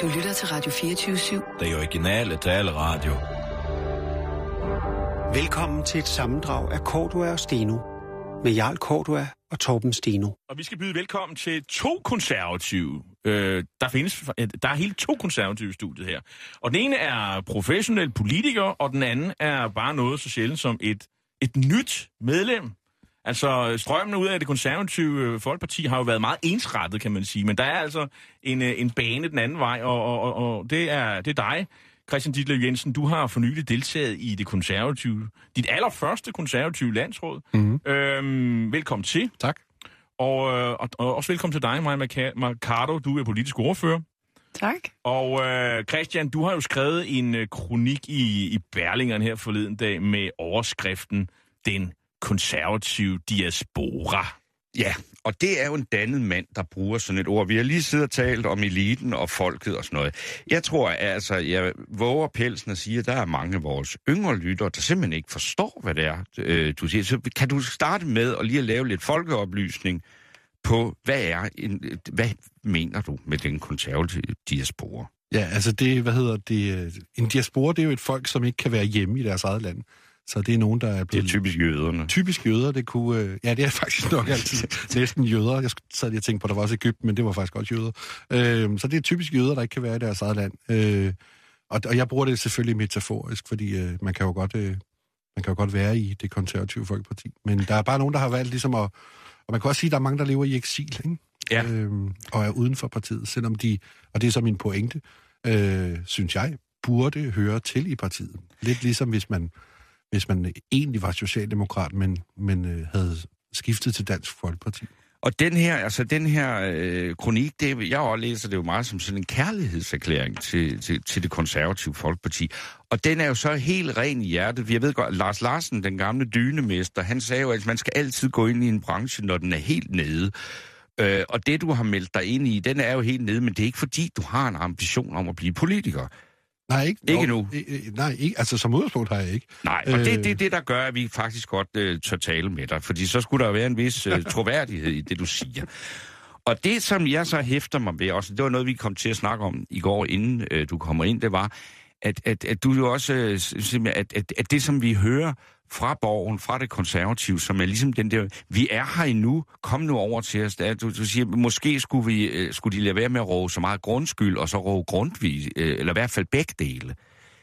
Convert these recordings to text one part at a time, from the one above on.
Du lytter til Radio 24/7. Det er originale taleradio. Velkommen til et sammendrag af Cordua og Steno. Med Jarl Cordua og Torben Steno. Og vi skal byde velkommen til to konservative. Der er helt to konservative i studiet her. Og den ene er professionel politiker, og den anden er bare noget så sjældent som et nyt medlem. Altså, strømmen ud af det konservative Folkeparti har jo været meget ensrettet, kan man sige. Men der er altså en bane den anden vej, og det er dig, Christian Ditlev Jensen. Du har for nylig deltaget i det konservative, dit allerførste konservative landsråd. Mm-hmm. Velkommen til. Tak. Og også velkommen til dig, Maja Mercado. Du er politisk ordfører. Tak. Og Christian, du har jo skrevet en kronik i Berlingeren her forleden dag med overskriften Den konservative diaspora. Ja, og det er jo en dannet mand, der bruger sådan et ord. Vi har lige siddet og talt om eliten og folket og sådan noget. Jeg tror altså, jeg våger pelsen at sige, at der er mange af vores yngre lyttere, der simpelthen ikke forstår, hvad det er, du siger. Så kan du starte med at lige at lave lidt folkeoplysning på, hvad mener du med den konservative diaspora? Ja, altså en diaspora, det er jo et folk, som ikke kan være hjemme i deres eget land. Så det er nogen, der er blevet... Det er typisk jøderne. Typisk jøder, det kunne... Ja, det er faktisk nok altid næsten jøder. Jeg sad lige og tænkte på, at der var også Egypten, men det var faktisk også jøder. Så det er typisk jøder, der ikke kan være i deres eget land. Og jeg bruger det selvfølgelig metaforisk, fordi man kan jo godt være i det konservative Folkeparti. Men der er bare nogen, der har valgt ligesom at... Og man kan også sige, at der er mange, der lever i eksil, ikke? Ja. Og er uden for partiet, selvom de... Og det er så min pointe, synes jeg, burde høre til i partiet. Lidt ligesom hvis man egentlig var socialdemokrat, men havde skiftet til Dansk Folkeparti. Og den her kronik, jeg læser det jo meget som sådan en kærlighedserklæring til det konservative Folkeparti. Og den er jo så helt ren i hjertet. Jeg ved godt, Lars Larsen, den gamle dynemester, han sagde jo, at man skal altid gå ind i en branche, når den er helt nede. Og det, du har meldt dig ind i, den er jo helt nede, men det er ikke fordi, du har en ambition om at blive politiker. Nej, ikke nu. Nej, ikke. Altså som udgangspunkt har jeg ikke. Nej, og det er det, der gør, at vi faktisk godt tør tale med dig. Fordi så skulle der være en vis troværdighed i det, du siger. Og det, som jeg så hæfter mig ved også, det var noget, vi kom til at snakke om i går, inden du kommer ind, det var, at du jo også, at det, som vi hører fra borgen, fra det konservative, som er ligesom den der, vi er her endnu, kom nu over til os. Du siger, måske skulle de lade være med at råbe så meget grundskyld, og så råbe Grundtvig, eller i hvert fald begge dele.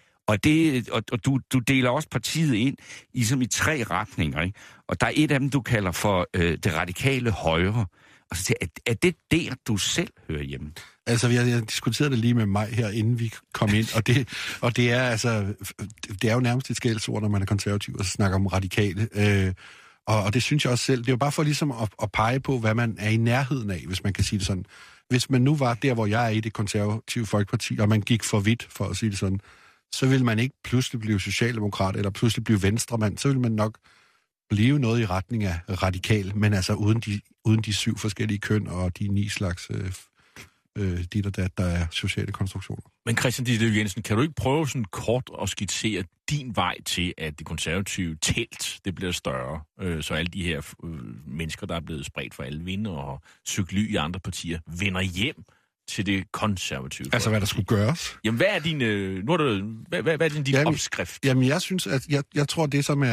Og du deler også partiet ind ligesom i 3 retninger, ikke? Og der er et af dem, du kalder for det radikale højre. Altså, er det der, du selv hører hjemme? Altså, jeg diskuterede det lige med mig her, inden vi kom ind, og det er altså, det er jo nærmest et skældsord, når man er konservativ, og så snakker om radikale. Og det synes jeg også selv. Det er jo bare for ligesom at pege på, hvad man er i nærheden af, hvis man kan sige det sådan. Hvis man nu var der, hvor jeg er i det konservative Folkeparti, og man gik for vidt, for at sige det sådan, så vil man ikke pludselig blive socialdemokrat, eller pludselig blive venstremand, så vil man nok blive noget i retning af radikal, men altså uden de 7 forskellige køn og de 9 slags dit og dat, der er sociale konstruktioner. Men Christian Ditlev Jensen, kan du ikke prøve sådan kort at skitsere din vej til, at det konservative telt, det bliver større, så alle de her mennesker, der er blevet spredt for alle vinde og cykly i andre partier, vender hjem til det konservative? Altså, hvad der skulle gøres? Jamen, hvad er din, hvad er din opskrift? Jamen, jeg synes, at jeg tror, det som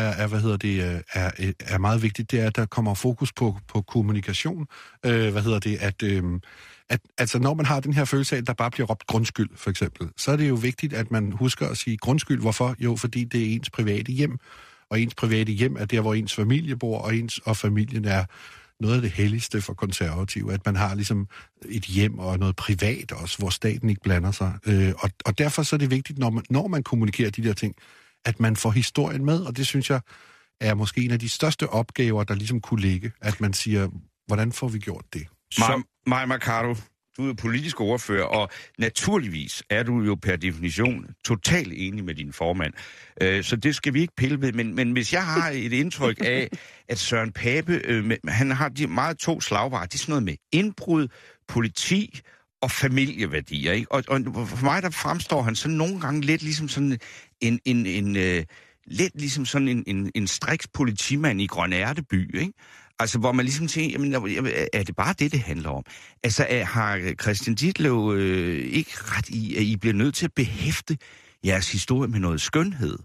er meget vigtigt, det er, at der kommer fokus på kommunikation. Altså, når man har den her følelse af, at der bare bliver råbt grundskyld, for eksempel, så er det jo vigtigt, at man husker at sige grundskyld. Hvorfor? Jo, fordi det er ens private hjem, og ens private hjem er der, hvor ens familie bor, og familien er noget af det helligste for konservative, at man har ligesom et hjem og noget privat også, hvor staten ikke blander sig. Og derfor så er det vigtigt, når man kommunikerer de der ting, at man får historien med, og det synes jeg er måske en af de største opgaver, der ligesom kunne ligge, at man siger, hvordan får vi gjort det? Maja Mercado, du er politisk ordfører, og naturligvis er du jo per definition totalt enig med din formand. Så det skal vi ikke pille ved. Men hvis jeg har et indtryk af, at Søren Pape, han har de meget 2 slagvarer, det er sådan noget med indbrud, politi og familieværdier, ikke? Og for mig, der fremstår han så nogle gange lidt ligesom sådan en striks politimand i Grøn Ærteby, ikke? Altså, hvor man ligesom tænker, jamen, er det bare det handler om? Altså, har Christian Ditlev ikke ret i, at I bliver nødt til at behæfte jeres historie med noget skønhed?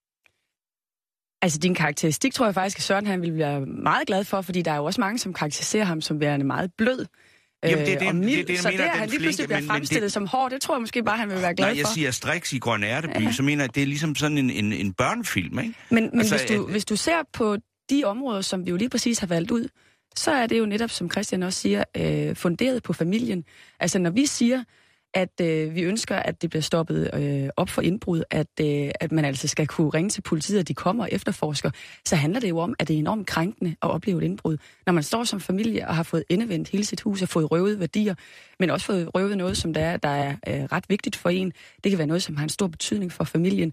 Altså, din karakteristik tror jeg faktisk, at Søren han vil være meget glad for, fordi der er jo også mange, som karakteriserer ham som værende meget blød. Jamen, det er det, så det, at han lige pludselig bliver fremstillet som hård, det tror jeg måske bare, han vil være glad for. Nej, jeg siger Strix i Grøn Ærteby, så mener jeg, at det er ligesom sådan en børnefilm, ikke? Men altså, hvis du ser på de områder, som vi jo lige præcis har valgt ud, så er det jo netop, som Christian også siger, funderet på familien. Altså, når vi siger, at vi ønsker, at det bliver stoppet op for indbrud, at man altså skal kunne ringe til politiet, og de kommer og efterforsker, så handler det jo om, at det er enormt krænkende at opleve et indbrud. Når man står som familie og har fået endevendt hele sit hus og fået røvet værdier, men også fået røvet noget, som der er ret vigtigt for en, det kan være noget, som har en stor betydning for familien,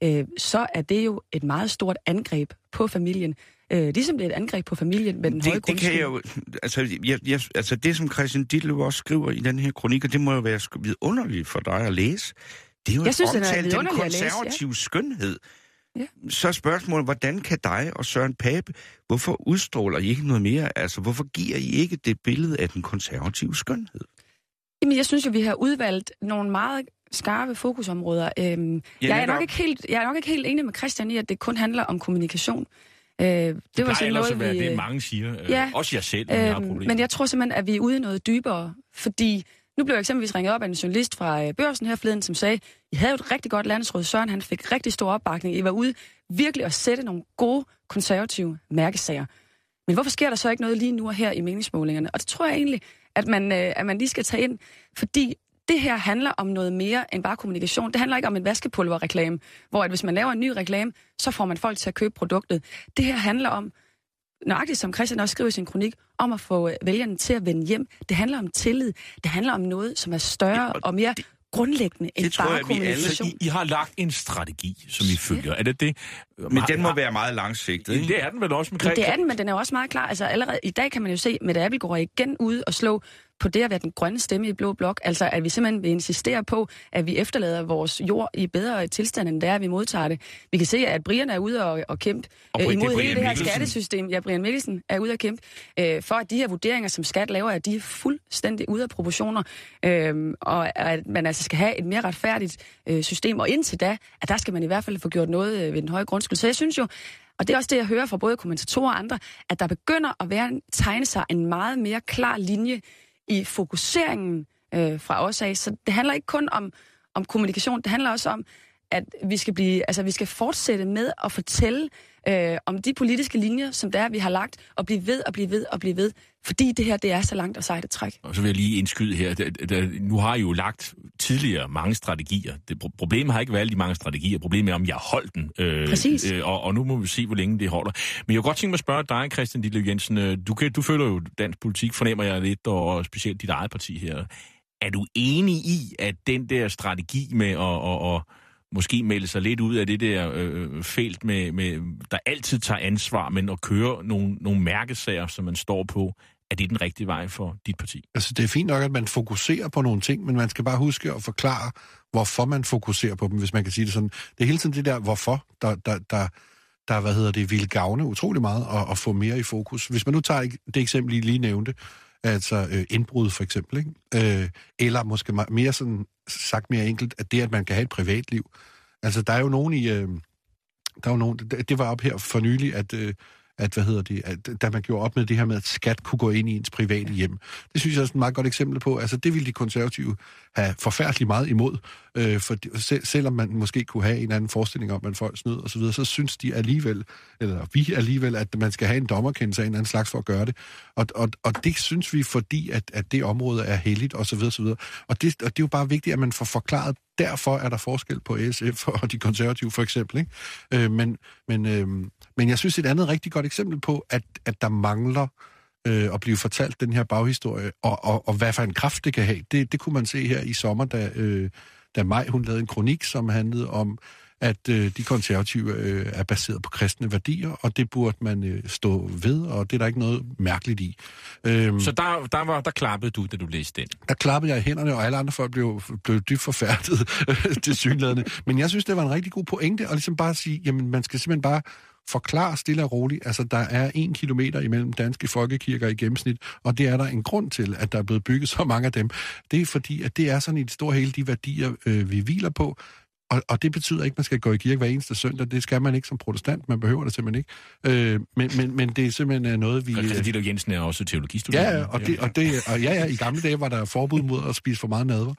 så er det jo et meget stort angreb på familien. Ligesom det er et angreb på familien med den høje grundskyld. Det kan jo, altså det, som Christian Ditlev også skriver i den her kronik, og det må jo være vidunderligt for dig at læse. Det er jo den konservative skønhed. Ja. Så er spørgsmålet, hvordan kan dig og Søren Pape, hvorfor udstråler I ikke noget mere? Altså, hvorfor giver I ikke det billede af den konservative skønhed? Jamen, jeg synes jo, vi har udvalgt nogle meget skarpe fokusområder. Jeg er nok ikke helt enig med Christian i, at det kun handler om kommunikation. Det var sådan noget, det mange siger. Også jeg selv, har problemer. Men jeg tror simpelthen, at vi er ude i noget dybere, fordi nu blev jeg eksempelvis ringet op af en journalist fra Børsen her forleden, som sagde, I havde jo et rigtig godt landsråd. Søren, han fik rigtig stor opbakning. I var ude virkelig at sætte nogle gode konservative mærkesager. Men hvorfor sker der så ikke noget lige nu og her i meningsmålingerne? Og det tror jeg egentlig, at man lige skal tage ind, fordi det her handler om noget mere end bare kommunikation. Det handler ikke om en vaskepulverreklame, hvor at hvis man laver en ny reklame, så får man folk til at købe produktet. Det her handler om, nøjagtigt som Christian også skriver i sin kronik, om at få vælgerne til at vende hjem. Det handler om tillid. Det handler om noget, som er større og mere grundlæggende end bare kommunikation. I har lagt en strategi, som I følger. Er det det? Men den må være meget langsigtet, ikke? Det er den vel også med Christian? Det er den, men den er også meget klar. Altså allerede i dag kan man jo se, at Mette Abildgaard er igen ude og slå på det at være den grønne stemme i Blå Blok. Altså at vi simpelthen vil insistere på, at vi efterlader vores jord i bedre tilstand, end der er, vi modtager det. Vi kan se, at Brian er ude og kæmpe imod hele det her skattesystem. Ja, Brian Mikkelsen er ude og kæmpe for, at de her vurderinger, som skat laver, at de er fuldstændig ude af proportioner. Og at man altså skal have et mere retfærdigt system. Og indtil da, at der skal man i hvert fald få gjort noget ved den høje grundskyld. Så jeg synes jo, og det er også det, jeg hører fra både kommentatorer og andre, at der begynder at tegne sig en meget mere klar linje i fokuseringen fra os af. Så det handler ikke kun om kommunikation, det handler også om, at vi skal fortsætte med at fortælle om de politiske linjer, som der er, vi har lagt, og blive ved, fordi det her, det er så langt og sejt et træk. Og så vil jeg lige indskyde her, nu har I jo lagt tidligere mange strategier. Problemet har ikke været alle de mange strategier, problemet er, om jeg har holdt den. Præcis. Og nu må vi se, hvor længe det holder. Men jeg kunne godt tænke mig at spørge dig, Christian Ditlev Jensen, du følger jo dansk politik, fornemmer jeg lidt, og specielt dit eget parti her. Er du enig i, at den der strategi med at måske melde sig lidt ud af det der felt, med der altid tager ansvar, men at køre nogle mærkesager, som man står på, er det den rigtige vej for dit parti? Altså, det er fint nok, at man fokuserer på nogle ting, men man skal bare huske at forklare, hvorfor man fokuserer på dem, hvis man kan sige det sådan. Det er hele tiden det der, hvorfor, der vil gavne utrolig meget at få mere i fokus. Hvis man nu tager det eksempel, I lige nævnte, altså indbrud for eksempel, ikke? Eller måske mere sådan sagt mere enkelt, at det, at man kan have et privatliv. Altså, der er jo nogen det var op her for nylig, at da man gjorde op med det her med, at skat kunne gå ind i ens private hjem. Det synes jeg er et meget godt eksempel på. Altså, det ville de konservative have forfærdeligt meget imod. For selvom man måske kunne have en anden forestilling om, at folk snød og så videre, så synes de alligevel, eller vi alligevel, at man skal have en dommerkendelse af en anden slags for at gøre det. Og det synes vi, fordi at det område er helligt og så videre, så videre. Og det er jo bare vigtigt, at man får forklaret, derfor er der forskel på SF og de konservative for eksempel, ikke? Men jeg synes et andet rigtig godt eksempel på, at der mangler at blive fortalt den her baghistorie, og hvad for en kraft det kan have. Det kunne man se her i sommer, da Maj, hun lavede en kronik, som handlede om, at de konservative er baseret på kristne værdier, og det burde man stå ved, og det er der ikke noget mærkeligt i. Så der klappede du, da du læste den? Der klappede jeg i hænderne, og alle andre folk blev dybt forfærdet til synlædende. Men jeg synes, det var en rigtig god pointe, at ligesom bare sige, jamen man skal simpelthen bare forklare stille og roligt. Altså, der er 1 kilometer imellem danske folkekirker i gennemsnit, og det er der en grund til, at der er blevet bygget så mange af dem. Det er fordi, at det er sådan i det store hele de værdier, vi hviler på. Og det betyder ikke, at man skal gå i kirke hver eneste søndag. Det skal man ikke som protestant. Man behøver det simpelthen ikke. Men det er simpelthen noget, vi... Christian Ditlev Jensen er også teologistuderende. Ja, i gamle dage var der forbud mod at spise for meget nadver.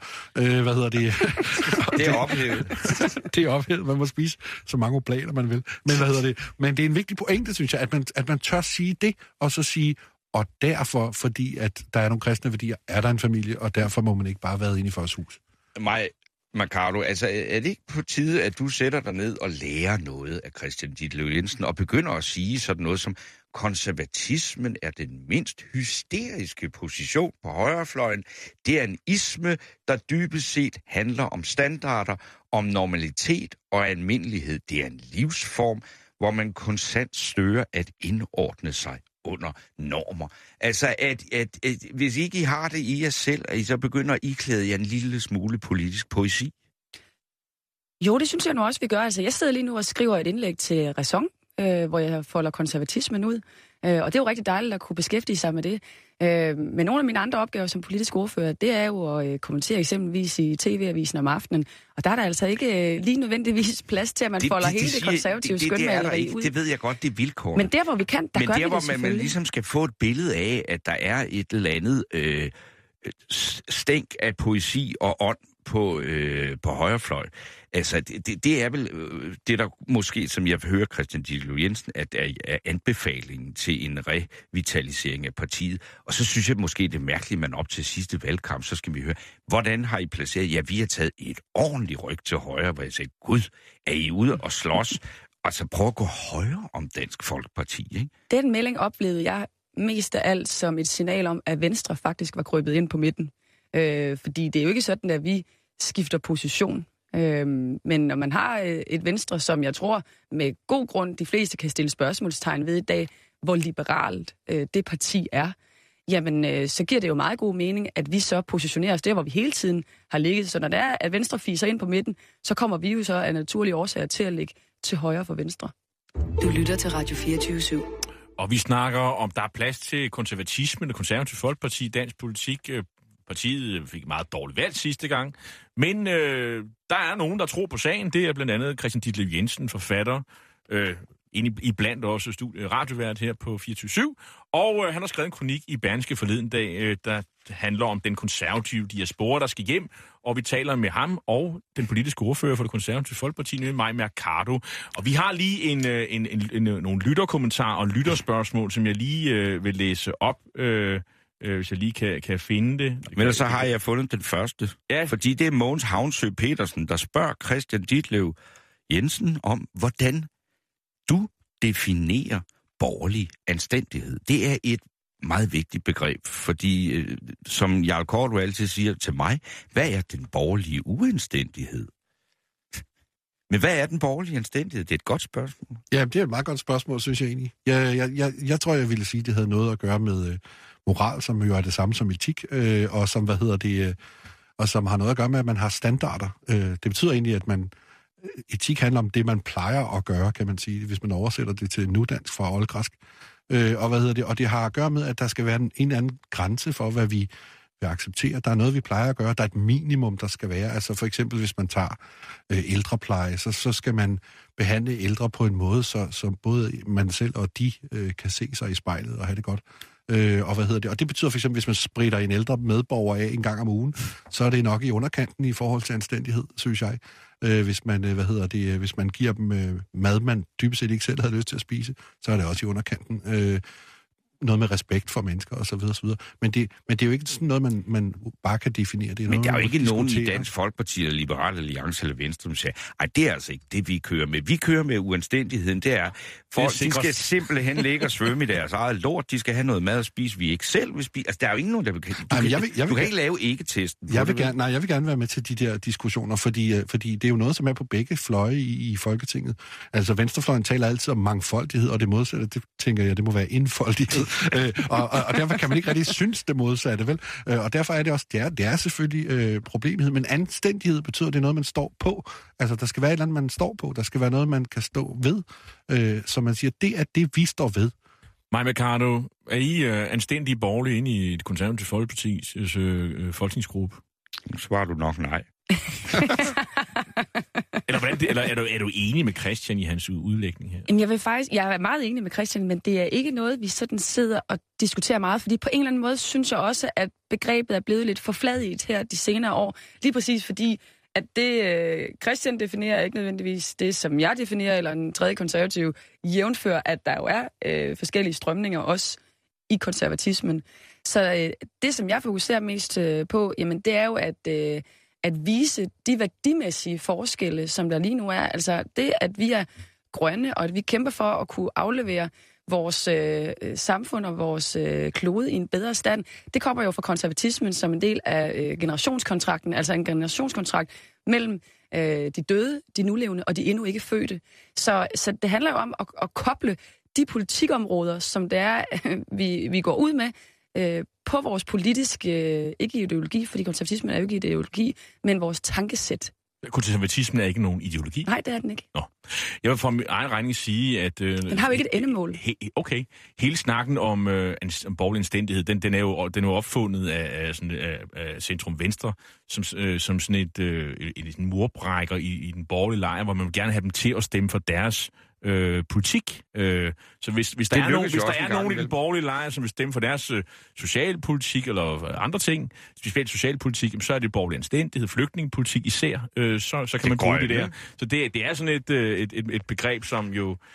Det er ophævet. Det er ophævet. Man må spise så mange oblater, man vil. Men det er en vigtig pointe, synes jeg, at man tør sige det, og så sige, og derfor, fordi at der er nogle kristne værdier, er der en familie, og derfor må man ikke bare være inde i folks hus. Ricardo, altså er det ikke på tide, at du sætter dig ned og lærer noget af Christian Ditlev Jensen, og begynder at sige sådan noget som, konservatismen er den mindst hysteriske position på højrefløjen. Det er en isme, der dybest set handler om standarder, om normalitet og almindelighed. Det er en livsform, hvor man konstant søger at indordne sig under normer. Altså, at hvis ikke I har det i jer selv, at I så begynder at iklæde jer en lille smule politisk poesi? Jo, det synes jeg nu også, vi gør. Altså, jeg sidder lige nu og skriver et indlæg til Ræson, hvor jeg folder konservatismen ud. Og det er jo rigtig dejligt at kunne beskæftige sig med det. Men nogle af mine andre opgaver som politisk ordfører, det er jo at kommentere eksempelvis i TV-avisen om aftenen. Og der er der altså ikke lige nødvendigvis plads til, at man folder hele det konservative skønmaleri ud. Det ved jeg godt, det er vilkår. Men der, hvor vi kan, der gør vi det selvfølgelig. Men der, hvor man ligesom skal få et billede af, at der er et eller andet stænk af poesi og ånd på højrefløj. Altså, det er vel det, der måske, som jeg hører Christian Ditlev Jensen, at er anbefalingen til en revitalisering af partiet. Og så synes jeg måske, det er mærkeligt, at man op til sidste valgkamp, så skal vi høre, hvordan har I placeret? Ja, vi har taget et ordentligt ryg til højre, hvor jeg sagde, gud, er I ude og slås? Altså, prøv at gå højere om Dansk Folkeparti, ikke? Den melding oplevede jeg mest af alt som et signal om, at Venstre faktisk var krybet ind på midten. Fordi det er jo ikke sådan, at vi skifter position. Men når man har et Venstre, som jeg tror med god grund de fleste kan stille spørgsmålstegn ved i dag, hvor liberalt det parti er, jamen så giver det jo meget god mening, at vi så positionerer os der, hvor vi hele tiden har ligget. Så når det er, at Venstre fiser ind på midten, så kommer vi jo så af naturlige årsager til at ligge til højre for Venstre. Du lytter til Radio 24/7. Og vi snakker om, der er plads til konservatismen og konservativ folkeparti i dansk politik. Partiet fik meget dårligt valg sidste gang. Men der er nogen, der tror på sagen. Det er blandt andet Christian Ditlev Jensen, forfatter, iblandt også radiovært her på 24/7. Og han har skrevet en kronik i Berlingske forleden dag, der handler om den konservative diaspora, der skal hjem. Og vi taler med ham og den politiske ordfører for det konservative folkeparti, nemlig Mai Mercado. Og vi har lige nogle lytterkommentarer og lytterspørgsmål, som jeg lige vil læse op, hvis jeg lige kan finde det. Men så har jeg fundet den første. Ja. Fordi det er Mogens Havnsø Petersen, der spørger Christian Ditlev Jensen om, hvordan du definerer borgerlig anstændighed. Det er et meget vigtigt begreb, fordi som Jarl Korto altid siger til mig, hvad er den borgerlige uanstændighed? Men hvad er den borgerlige anstændighed? Det er et godt spørgsmål. Ja, det er et meget godt spørgsmål, synes jeg egentlig. Jeg tror, jeg ville sige, det havde noget at gøre med moral, som jo er det samme som etik, og som, og som har noget at gøre med, at man har standarder. Det betyder egentlig, at etik handler om det, man plejer at gøre, kan man sige, hvis man oversætter det til nudansk fra oldgræsk. Og det har at gøre med, at der skal være en eller anden grænse for, hvad vi vil acceptere. Der er noget, vi plejer at gøre. Der er et minimum, der skal være. Altså for eksempel, hvis man tager ældrepleje, så skal man behandle ældre på en måde, så både man selv og de kan se sig i spejlet og have det godt. Og det betyder for eksempel, hvis man spritter en ældre medborger af en gang om ugen, så er det nok i underkanten i forhold til anstændighed, synes jeg. Hvis man giver dem mad, man dybest set ikke selv havde lyst til at spise, så er det også i underkanten. Noget med respekt for mennesker og så videre, så videre. Men det er jo ikke sådan noget, man bare kan definere. Det er men noget, der er jo ikke nogen i Dansk Folkeparti eller Liberal Alliance eller Venstre, som siger, det er altså ikke det, vi kører med. Vi kører med uanstændigheden. Det er, folk de skal simpelthen ligge og svømme i deres eget lort. De skal have noget mad at spise, vi ikke selv vil spise. Altså, der er jo ikke nogen, der vil... Du kan ikke lave ikke-testen. Jeg vil gerne være med til de der diskussioner, fordi det er jo noget, som er på begge fløje i Folketinget. Altså, venstrefløjen taler altid om mangfoldighed, og det modsatte, det tænker jeg, det må være enfoldighed. Og derfor kan man ikke rigtig synes det modsatte, vel? Og derfor er det også, det er selvfølgelig problemet, men anstændighed betyder, det er noget, man står på. Altså, der skal være et eller andet, man står på. Der skal være noget, man kan stå ved. Så man siger, det er det, vi står ved. Mai Mercado, er I anstændige borgerlige inde i det konservative Folkepartis folketingsgruppe? Svarer du nok nej. eller er du enig med Christian i hans udlægning her? Jamen, jeg er meget enig med Christian, men det er ikke noget, vi sådan sidder og diskuterer meget, fordi på en eller anden måde synes jeg også, at begrebet er blevet lidt forfladiget her de senere år. Lige præcis fordi, at det Christian definerer er ikke nødvendigvis det, som jeg definerer, eller en tredje konservativ jævnfører, at der jo er forskellige strømninger også i konservatismen. Så det, som jeg fokuserer mest på, jamen, det er jo at vise de værdimæssige forskelle, som der lige nu er. Altså det, at vi er grønne, og at vi kæmper for at kunne aflevere vores samfund og vores klode i en bedre stand, det kommer jo fra konservatismen som en del af generationskontrakten, altså en generationskontrakt mellem de døde, de nulevende og de endnu ikke fødte. Så det handler jo om at koble de politikområder, som det er, vi går ud med, på vores politiske, ikke ideologi, fordi konservatismen er jo ikke ideologi, men vores tankesæt. Konservatismen er ikke nogen ideologi? Nej, det er den ikke. Nå. Jeg vil for min egen regning sige, at... Den har jo ikke et endemål. Okay. Hele snakken om borgerlig anstændighed, den er jo opfundet af Centrum Venstre, som sådan et murbrækker i den borgerlige lejr, hvor man vil gerne have dem til at stemme for deres politik. Så hvis der er nogen i den borgerlige lejr, som vil stemme for deres socialpolitik eller andre ting, specielt socialpolitik, så er det borgerlig anstændighed, flygtningepolitik især, så kan man bruge det der. Så det er sådan et begreb, som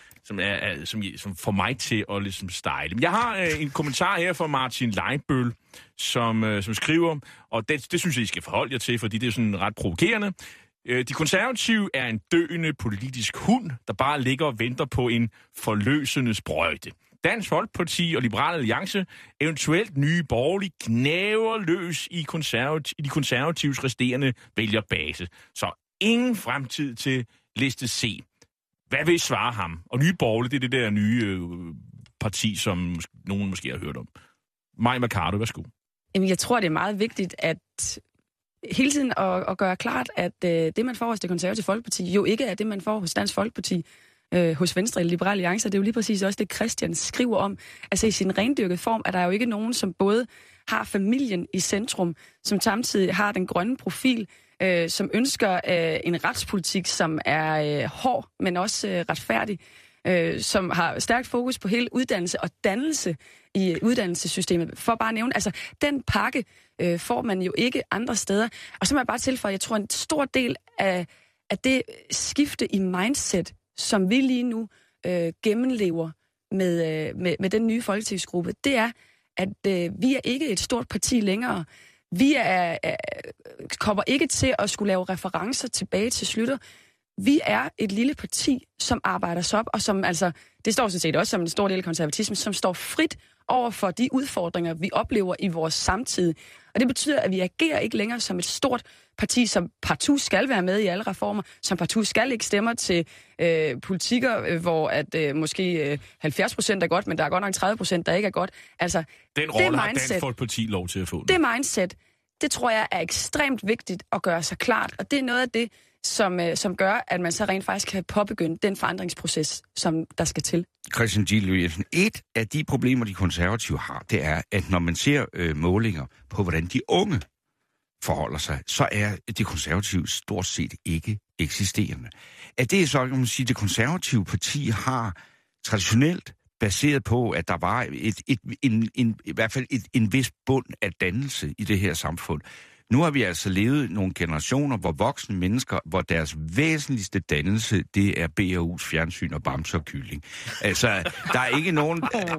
får mig til at ligesom stejle. Jeg har en kommentar her fra Martin Leibøl, som skriver, og det synes jeg, I skal forholde jer til, fordi det er sådan ret provokerende. De konservative er en døende politisk hund, der bare ligger og venter på en forløsende sprøjte. Dansk Folkeparti og Liberal Alliance, eventuelt nye borgerlige, gnaver løs i de konservatives resterende vælgerbase. Så ingen fremtid til liste C. Hvad vil I svare ham? Og nye borgerlige, det er det der nye parti, som nogen måske har hørt om. Mai Mercado, værsgo. Jamen, jeg tror, det er meget vigtigt, at hele tiden at gøre klart, at det, man får hos det konservative Folkeparti, jo ikke er det, man får hos Dansk Folkeparti, hos Venstre eller Liberal Alliance. Det er jo lige præcis også det, Christian skriver om. Altså i sin rendyrkede form, er der jo ikke nogen, som både har familien i centrum, som samtidig har den grønne profil, som ønsker en retspolitik, som er hård, men også retfærdig, som har stærkt fokus på hele uddannelse og dannelse i uddannelsessystemet. For bare at nævne, altså den pakke får man jo ikke andre steder. Og så må jeg bare tilføje, jeg tror en stor del af det skifte i mindset, som vi lige nu gennemlever med den nye folketingsgruppe, det er, at vi er ikke et stort parti længere. Vi kommer ikke til at skulle lave referencer tilbage til Schlüter. Vi er et lille parti, som arbejder sig op, og som altså, det står sådan set også som en stor del af konservatismen, som står frit over for de udfordringer, vi oplever i vores samtid. Og det betyder, at vi agerer ikke længere som et stort parti, som partout skal være med i alle reformer, som partout skal ikke stemmer til politikker, hvor at måske 70% er godt, men der er godt nok 30%, der ikke er godt. Altså, den rolle har Dansk Folkeparti lov til at få. Det mindset, det tror jeg er ekstremt vigtigt at gøre sig klart, og det er noget af det, som gør, at man så rent faktisk kan påbegynde den forandringsproces, som der skal til. Christian G. Jensen, et af de problemer, de konservative har, det er, at når man ser målinger på, hvordan de unge forholder sig, så er det konservative stort set ikke eksisterende. At det er så, kan man sige, det konservative parti har traditionelt baseret på, at der var i hvert fald en vis bund af dannelse i det her samfund. Nu har vi altså levet nogle generationer, hvor voksne mennesker, hvor deres væsentligste dannelse, det er B&U's fjernsyn og bamser og kylling. Altså, der er ikke nogen...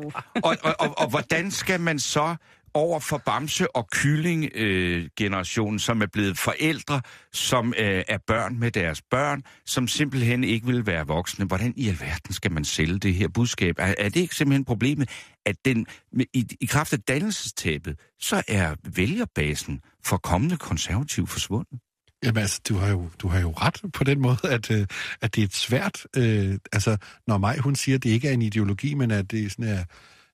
Og hvordan skal man så over for bamse- og kylling-generationen, som er blevet forældre, som er børn med deres børn, som simpelthen ikke vil være voksne. Hvordan i alverden skal man sælge det her budskab? Er det ikke simpelthen problemet, at i kraft af dannelsestabet, så er vælgerbasen for kommende konservativ forsvundet? Jamen altså, du har jo ret på den måde, at det er et svært... altså, når Maj, hun siger, at det ikke er en ideologi, men at det er sådan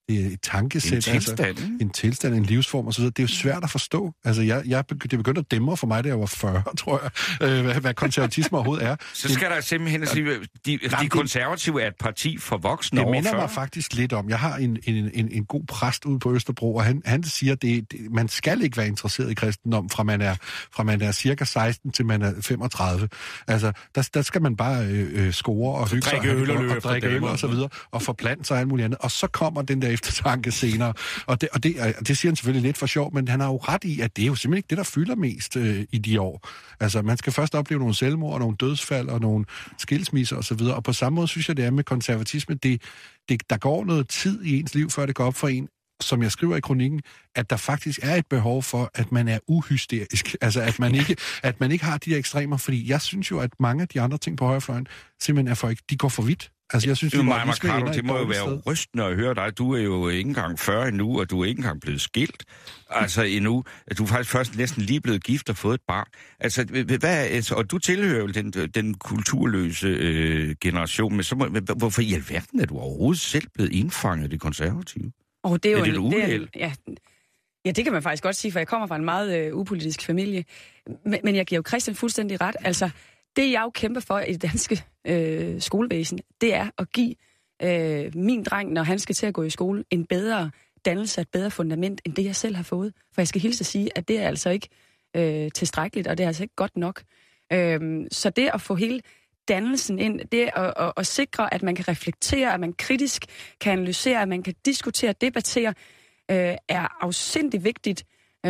det er et tankesæt. En tilstand. Altså, en tilstand, en livsform osv. Det er jo svært at forstå. Altså, det begyndte at dæmre for mig, da jeg var 40, tror jeg, hvad konservatisme overhovedet er. Så skal der simpelthen sige, de konservative er et parti for voksne over 40. Det minder mig faktisk lidt om. Jeg har en god præst ude på Østerbro, og han siger, at man skal ikke være interesseret i kristendom, fra man er cirka 16 til man er 35. Altså, der skal man bare score og hygge sig og drikke øl og så videre, og forplante sig og alt muligt andet. Og så kommer den der eftertanke senere. Og det siger han selvfølgelig lidt for sjov, men han har jo ret i, at det er jo simpelthen ikke det, der fylder mest i de år. Altså, man skal først opleve nogle selvmord, nogle dødsfald og nogle skilsmisser og så videre. Og på samme måde synes jeg, det er med konservatisme. Der går noget tid i ens liv, før det går op for en, som jeg skriver i kronikken, at der faktisk er et behov for, at man er uhysterisk. Altså, at man ikke har de der ekstremer, fordi jeg synes jo, at mange af de andre ting på højrefløjen simpelthen de går for vidt. Altså, jeg synes, det må jo være rystende at høre dig. Du er jo ikke engang 40 endnu, og du er ikke engang blevet skilt. Altså endnu. Du er faktisk først næsten lige blevet gift og fået et barn. Altså, og du tilhører jo den kulturløse generation, men hvorfor i alverden er du overhovedet selv blevet indfanget af det konservative? Det er jo lidt uheld. Ja, det kan man faktisk godt sige, for jeg kommer fra en meget upolitisk familie. Men jeg giver jo Christian fuldstændig ret. Altså, det jeg jo kæmper for i det danske skolevæsen, det er at give min dreng, når han skal til at gå i skole, en bedre dannelse, et bedre fundament, end det jeg selv har fået. For jeg skal hilse at sige, at det er altså ikke tilstrækkeligt, og det er altså ikke godt nok. Så det at få hele dannelsen ind, det at sikre, at man kan reflektere, at man kritisk kan analysere, at man kan diskutere, debattere, er afsindig vigtigt.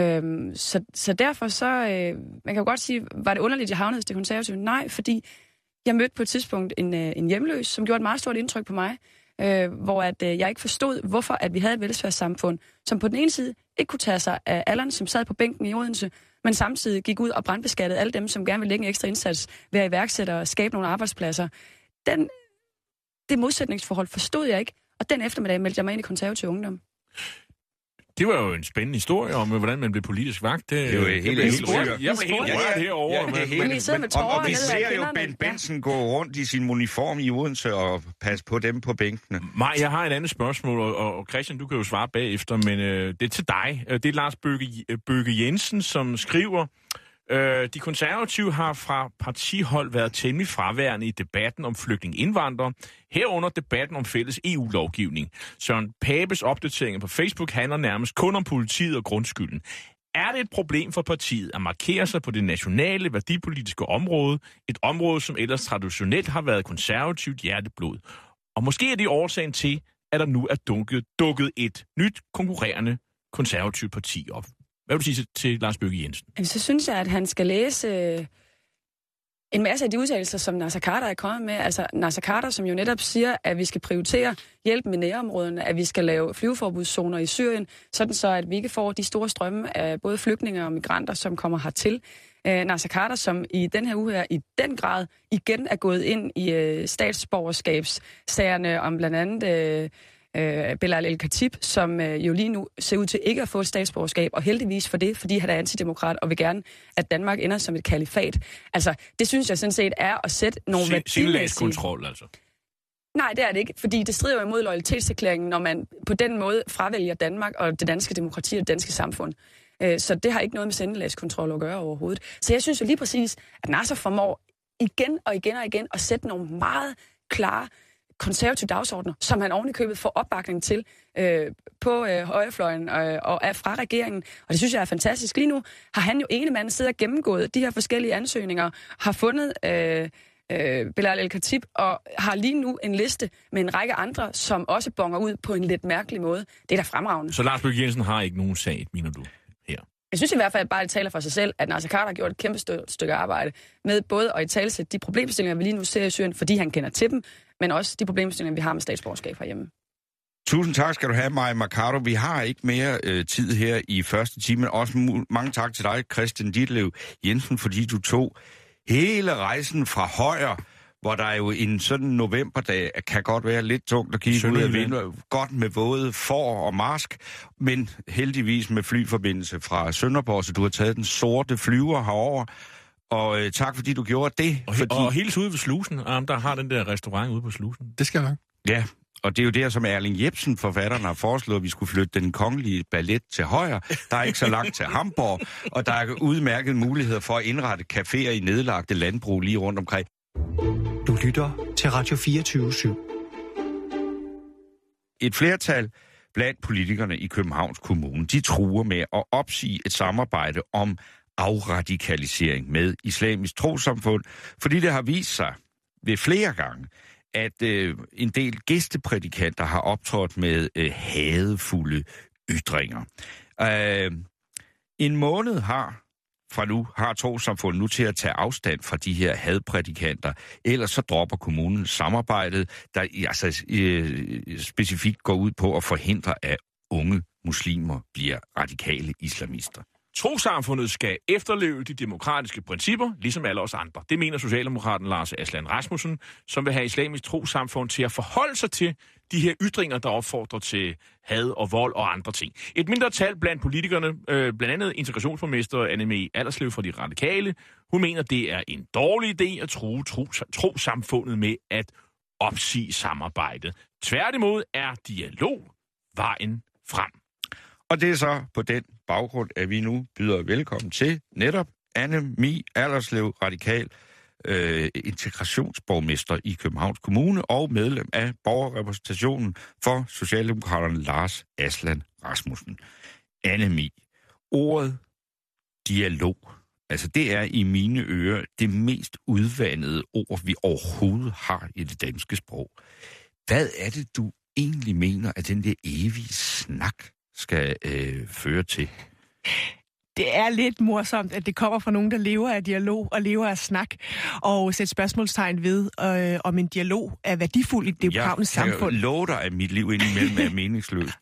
Så derfor så, man kan jo godt sige, var det underligt, at jeg havnede hos det konservative? Nej, fordi jeg mødte på et tidspunkt en hjemløs, som gjorde et meget stort indtryk på mig, hvor at jeg ikke forstod, hvorfor at vi havde et velfærdssamfund, som på den ene side ikke kunne tage sig af Allan, som sad på bænken i Odense, men samtidig gik ud og brandbeskattede alle dem, som gerne ville lægge en ekstra indsats, være iværksættere og skabe nogle arbejdspladser. Det modsætningsforhold forstod jeg ikke, og den eftermiddag meldte jeg mig ind i Konservativ Ungdom. Det var jo en spændende historie om, hvordan man blev politisk vagt. Det er jo helt jeg var helt rørt herovre. Og vi ser jo Ben Benson gå rundt i sin uniform i Odense og passe på dem på bænkene. Maj, jeg har et andet spørgsmål, og Christian, du kan jo svare bagefter, men det er til dig. Det er Lars Bøge Jensen, som skriver, de konservative har fra partihold været temmelig fraværende i debatten om flygtninge-indvandrere, herunder debatten om fælles EU-lovgivning. Søren Papes opdateringer på Facebook handler nærmest kun om politiet og grundskylden. Er det et problem for partiet at markere sig på det nationale værdipolitiske område, et område, som ellers traditionelt har været konservativt hjerteblod? Og måske er det årsagen til, at der nu er dukket et nyt konkurrerende konservativt parti op. Hvad vil du sige til Lars Bøge Jensen? Så synes jeg, at han skal læse en masse af de udtalelser, som Naser Khader er kommet med. Altså Naser Khader, som jo netop siger, at vi skal prioritere hjælpen i nærområderne, at vi skal lave flyveforbudszoner i Syrien, sådan så, at vi ikke får de store strømme af både flygtninge og migranter, som kommer hertil. Naser Khader, som i den her uge her i den grad igen er gået ind i statsborgerskabssagerne om blandt andet Belal El-Khatib, som jo lige nu ser ud til ikke at få et statsborgerskab, og heldigvis for det, fordi han er antidemokrat og vil gerne, at Danmark ender som et kalifat. Altså, det synes jeg sådan set er at sætte nogle værdimæssige... altså? Nej, det er det ikke, fordi det strider jo imod loyalitetserklæringen, når man på den måde fravælger Danmark og det danske demokrati og det danske samfund. Så det har ikke noget med sindelagskontrol at gøre overhovedet. Så jeg synes jo lige præcis, at Naser formår igen og igen at sætte nogle meget klare konservative dagsordner, som han ovenikøbet får opbakning til på højrefløjen og er fra regeringen. Og det synes jeg er fantastisk. Lige nu har han jo ene mand siddet og gennemgået de her forskellige ansøgninger, har fundet Belal El-Khatib og har lige nu en liste med en række andre, som også bonger ud på en lidt mærkelig måde. Det er da fremragende. Så Lars Bøge Jensen har ikke nogen sag, mener du, her? Jeg synes i hvert fald, at bare det taler for sig selv, at Naser Khader har gjort et kæmpe stykke arbejde med både at italesætte de problemstillinger, vi lige nu ser i Syrien, fordi han kender til dem, men også de problemstillinger, vi har med statsborgerskab herhjemme. Tusind tak skal du have, Maja Mercado. Vi har ikke mere tid her i første time. Også mange tak til dig, Christian Ditlev Jensen, fordi du tog hele rejsen fra Højer, hvor der jo en sådan novemberdag kan godt være lidt tungt at kigge ud af vinduet. Godt med våde får og marsk, men heldigvis med flyforbindelse fra Sønderborg, så du har taget den sorte flyver herover. Og tak fordi du gjorde det. Og helt ude ved Slusen, der har den der restaurant ude på Slusen. Det skal jeg nok. Ja, Og det er jo der, som Erling Jepsen, forfatteren, har foreslået, at vi skulle flytte den kongelige ballet til højre. Der er ikke så langt til Hamburg, og der er udmærket muligheder for at indrette caféer i nedlagte landbrug lige rundt omkring. Du lytter til Radio 24/7. Et flertal blandt politikerne i Københavns Kommune, de truer med at opsige et samarbejde om afradikalisering med Islamisk Trossamfund, fordi det har vist sig ved flere gange, at en del gæsteprædikanter har optrådt med hadefulde ytringer. En måned har trossamfundet nu til at tage afstand fra de her hadprædikanter, ellers så dropper kommunen samarbejdet, der specifikt går ud på at forhindre, at unge muslimer bliver radikale islamister. Trossamfundet skal efterleve de demokratiske principper, ligesom alle os andre. Det mener Socialdemokraten Lars Aslan Rasmussen, som vil have Islamisk Trossamfund til at forholde sig til de her ytringer, der opfordrer til had og vold og andre ting. Et mindretal blandt politikerne, blandt andet integrationsborgmester Anne-Mie Allerslev fra De Radikale, hun mener, det er en dårlig idé at true trossamfundet med at opsige samarbejdet. Tværtimod er dialog vejen frem. Og det er så på den baggrund, at vi nu byder velkommen til netop Anne-Mie Allerslev, radikal integrationsborgmester i Københavns Kommune og medlem af borgerrepræsentationen for Socialdemokraterne Lars Aslan Rasmussen. Anne-Mie, ordet dialog, altså det er i mine ører det mest udvandede ord, vi overhovedet har i det danske sprog. Hvad er det, du egentlig mener, at den der evige snak skal føre til? Det er lidt morsomt, at det kommer fra nogen, der lever af dialog og lever af snak, og sætte spørgsmålstegn ved, om en dialog er værdifuld i det demokratiske samfund. Jeg kan love dig, at mit liv indimellem er meningsløst.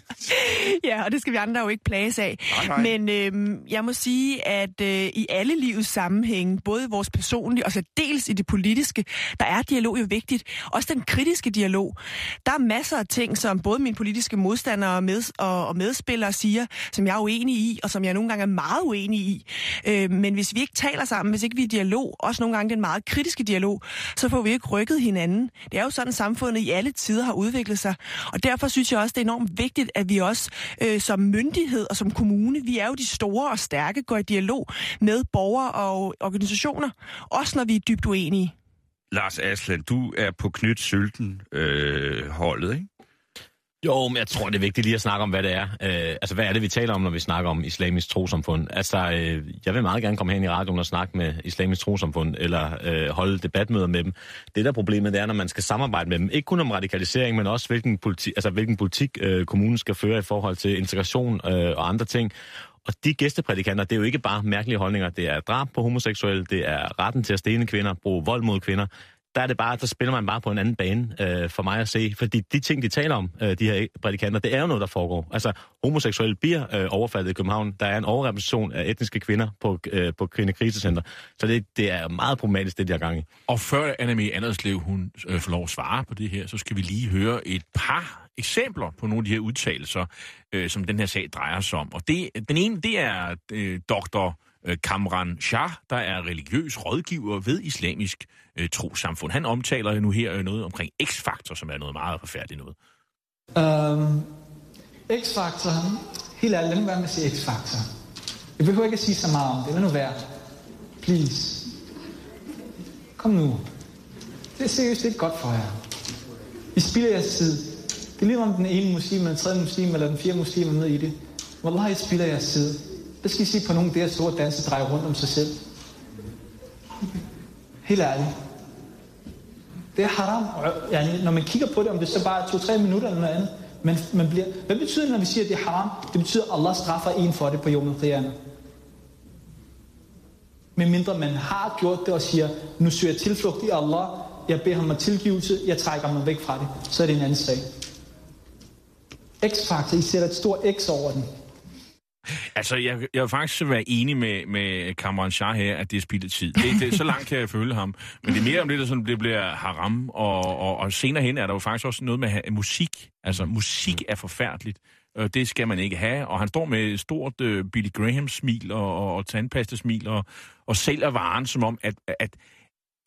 Ja, og det skal vi andre jo ikke plages af. Nej. Men jeg må sige, at i alle livets sammenhænge, både i vores personlige og så dels i det politiske, der er dialog jo vigtigt. Også den kritiske dialog. Der er masser af ting, som både mine politiske modstandere og medspillere siger, som jeg er uenig i, og som jeg nogle gange er meget uenig i. Men hvis vi ikke taler sammen, hvis ikke vi er i dialog, også nogle gange den meget kritiske dialog, så får vi ikke rykket hinanden. Det er jo sådan, samfundet i alle tider har udviklet sig. Og derfor synes jeg også, det er enormt vigtigt, at vi også som myndighed og som kommune, vi er jo de store og stærke, går i dialog med borgere og organisationer, også når vi er dybt uenige. Lars Aslan, du er på Knyt Sølten holdet, ikke? Jo, men jeg tror, det er vigtigt lige at snakke om, hvad det er. Altså, hvad er det, vi taler om, når vi snakker om Islamisk Trossamfund? Altså, jeg vil meget gerne komme hen i radioen og snakke med Islamisk Trossamfund, eller holde debatmøder med dem. Det der problemet, det er, når man skal samarbejde med dem. Ikke kun om radikalisering, men også hvilken politik kommunen skal føre i forhold til integration og andre ting. Og de gæsteprædikanter, det er jo ikke bare mærkelige holdninger. Det er drab på homoseksuelle, det er retten til at stene kvinder, bruge vold mod kvinder. Der spiller man bare på en anden bane for mig at se. Fordi de ting, de taler om, de her prædikanter, det er jo noget, der foregår. Altså, homoseksuelle bliver overfaldet i København. Der er en overrepræsentation af etniske kvinder på kvindekrisecenter. Så det er meget problematisk, det der gang i. Og før Anne-Mie Allerslev, hun får lov at svare på det her, så skal vi lige høre et par eksempler på nogle af de her udtalelser, som den her sag drejer sig om. Og den ene, det er doktor Kamran Shah, der er religiøs rådgiver ved Islamisk Trossamfund. Han omtaler nu her noget omkring X-faktor, som er noget meget forfærdeligt noget. X-faktor, helt ærligt, lad nu være med at sige X-faktor. Jeg behøver ikke at sige så meget om det, lad nu være. Please. Kom nu. Det er seriøst ikke godt for jer. I spilder jeres tid. Det er lige om den ene muslim, eller den tredje muslim, eller den fjerde muslim er med i det. Wallah, I spilder jeres tid. Det skal I se på nogle af de her store dansedrejer rundt om sig selv. Helt ærligt. Det er haram. Ja, når man kigger på det, om det så bare er 2-3 minutter eller noget andet. Men man bliver... Hvad betyder det, når vi siger, at det er haram? Det betyder, at Allah straffer en for det på Yom al-Qiyamah. Men mindre man har gjort det og siger, nu søger jeg tilflugt i Allah, jeg beder ham om tilgivelse, jeg trækker mig væk fra det, så er det en anden sag. X-faktor, I sætter et stort X over den. Altså, jeg vil faktisk være enig med Kamran Shah her, at det er spildet tid. Det så langt kan jeg følge ham. Men det er mere om det, der sådan, det bliver haram, og senere hen er der jo faktisk også noget med musik. Altså, musik er forfærdeligt. Det skal man ikke have. Og han står med et stort Billy Graham-smil og tandpastasmil og sælger varen, som om, at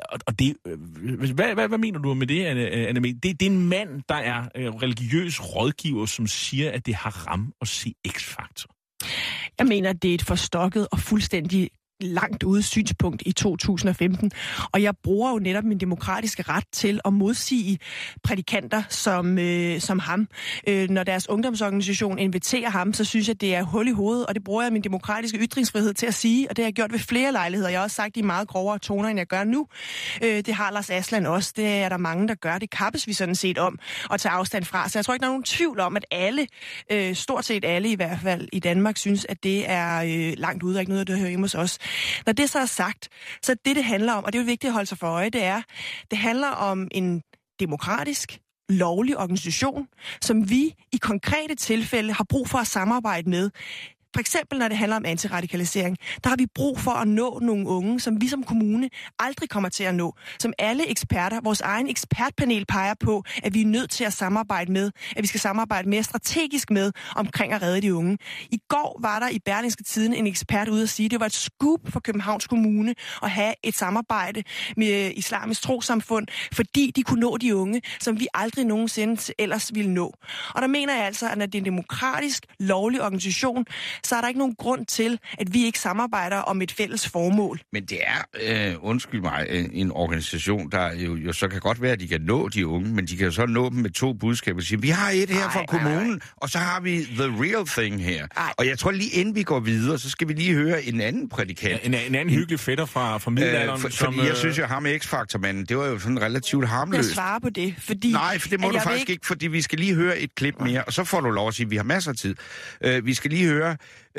Og det, hvad mener du med det, Anne? Det er en mand, der er religiøs rådgiver, som siger, at det har haram at se X-Factor. Jeg mener, det er et forstokket og fuldstændig langt ude synspunkt i 2015, og jeg bruger jo netop min demokratiske ret til at modsige prædikanter som ham. Når deres ungdomsorganisation inviterer ham, så synes jeg, det er hul i hovedet, og det bruger jeg min demokratiske ytringsfrihed til at sige, og det har jeg gjort ved flere lejligheder. Jeg har også sagt i meget grovere toner, end jeg gør nu. Det har Lars Aslan også. Det er der mange, der gør. Det kappes vi sådan set om at tage afstand fra. Så jeg tror ikke, der er nogen tvivl om, at alle, stort set alle i hvert fald i Danmark, synes, at det er langt ude, og ikke noget, der hører hjemme hos os. Når det så er sagt, så det handler om, og det er jo vigtigt at holde sig for øje, det handler om en demokratisk, lovlig organisation, som vi i konkrete tilfælde har brug for at samarbejde med. For eksempel, når det handler om antiradikalisering, der har vi brug for at nå nogle unge, som vi som kommune aldrig kommer til at nå. Som alle eksperter, vores egen ekspertpanel peger på, at vi er nødt til at samarbejde med, at vi skal samarbejde mere strategisk med omkring at redde de unge. I går var der i Berlingske Tidende en ekspert ude at sige, at det var et scoop for Københavns Kommune at have et samarbejde med Islamisk Trossamfund, fordi de kunne nå de unge, som vi aldrig nogensinde ellers ville nå. Og der mener jeg altså, at når det er en demokratisk, lovlig organisation, så er der ikke nogen grund til, at vi ikke samarbejder om et fælles formål. Men det er, undskyld mig, en organisation, der jo så kan godt være, at de kan nå de unge, men de kan jo så nå dem med to budskaber. Sige, vi har et her fra kommunen, og så har vi the real thing her. Og jeg tror lige inden vi går videre, så skal vi lige høre en anden prædikant. En anden hyggelig fætter fra middelalderen. Fordi jeg synes jo, ham med X-Factor-manden, det var jo sådan relativt harmløst. Jeg svarer på det, fordi... Nej, for det må du faktisk ikke, fordi vi skal lige høre et klip mere, og så får du lov at sige, at vi har masser af tid. Vi skal lige høre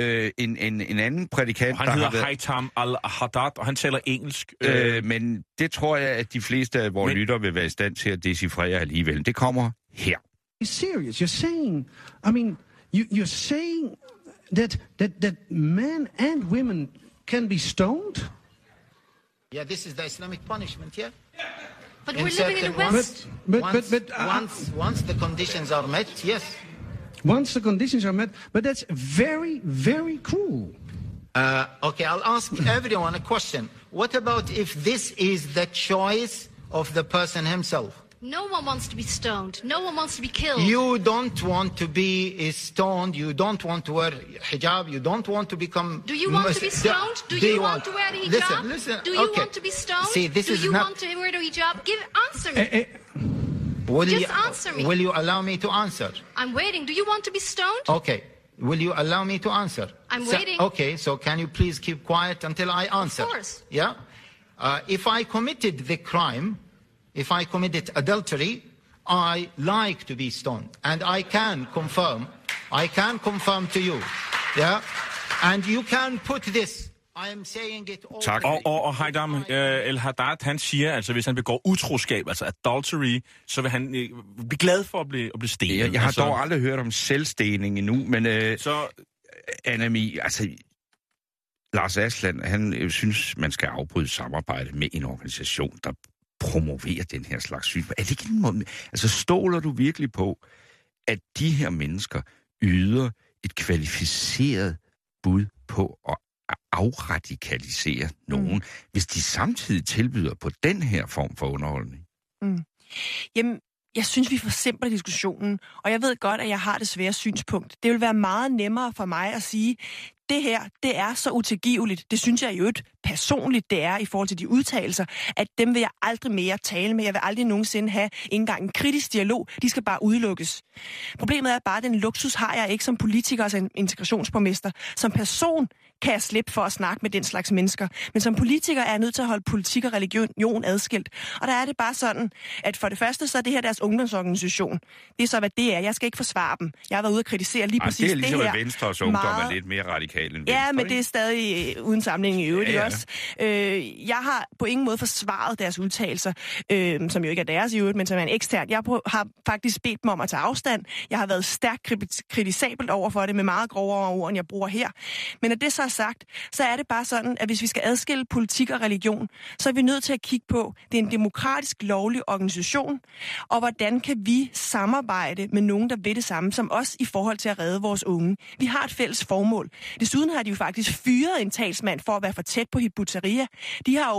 en anden prædikant, han hedder Haitham al-Haddad, og han taler engelsk. Men det tror jeg, at de fleste af vores lyttere vil være i stand til at decifrere alligevel. Det kommer her. Serious, you're saying, I mean, you're saying that men and women can be stoned? Yeah, this is the Islamic punishment, yeah? But we're living in the West. Once the conditions are met, yes. Once the conditions are met, but that's very, very cruel. Okay, I'll ask everyone a question. What about if this is the choice of the person himself? No one wants to be stoned. No one wants to be killed. You don't want to be stoned. You don't want to wear hijab. You don't want to become... Do you want to be stoned? Do you want to wear the hijab? Listen. Do you want to be stoned? See, this Do is you not... want to wear the hijab? Answer me. Answer me. Will you allow me to answer? I'm waiting. Do you want to be stoned? Okay. Will you allow me to answer? I'm waiting. Okay, so can you please keep quiet until I answer? Of course. Yeah? If I committed the crime, if I committed adultery, I like to be stoned. And I can confirm to you. Yeah? And you can put this... Tak. Og Haitham al-Haddad, han siger, altså hvis han begår utroskab, altså adultery, så vil han blive glad for at blive stenet. Jeg har dog aldrig hørt om selvstening endnu, men Anna-Mi, altså Lars Aslan, han synes, man skal afbryde samarbejde med en organisation, der promoverer den her slags syn. Er det ikke en måde? Altså stoler du virkelig på, at de her mennesker yder et kvalificeret bud på at afradikalisere nogen, hvis de samtidig tilbyder på den her form for underholdning? Jamen, jeg synes, vi forsimpler diskussionen, og jeg ved godt, at jeg har det svære synspunkt. Det vil være meget nemmere for mig at sige, det her, det er så utilgiveligt. Det synes jeg jo et personligt, det er i forhold til de udtalelser, at dem vil jeg aldrig mere tale med. Jeg vil aldrig nogensinde have engang en kritisk dialog. De skal bare udelukkes. Problemet er bare, at den luksus har jeg ikke som politiker og som integrationsborgmester. Som person kan jeg slippe for at snakke med den slags mennesker. Men som politiker er jeg nødt til at holde politik og religion adskilt. Og der er det bare sådan, at for det første, så er det her deres ungdomsorganisation. Det er så, hvad det er. Jeg skal ikke forsvare dem. Jeg har været ude og kritisere lige præcis det her. Det er ligesom, at Venstres ungdom er lidt mere radikal end Venstre. Ja, men det er stadig uden sammenligning i øvrigt også. Jeg har på ingen måde forsvaret deres udtalelser, som jo ikke er deres i øvrigt, men som er en ekstern. Jeg har faktisk bedt dem om at tage afstand. Jeg har været stærkt kritisabelt over for det med meget grovere ord, end jeg bruger her. Men når det så er sagt, så er det bare sådan, at hvis vi skal adskille politik og religion, så er vi nødt til at kigge på, det er en demokratisk lovlig organisation, og hvordan kan vi samarbejde med nogen, der ved det samme som os i forhold til at redde vores unge. Vi har et fælles formål. Desuden har de jo faktisk fyret en talsmand for at være for tæt på Hizb ut-Tahrir. De har jo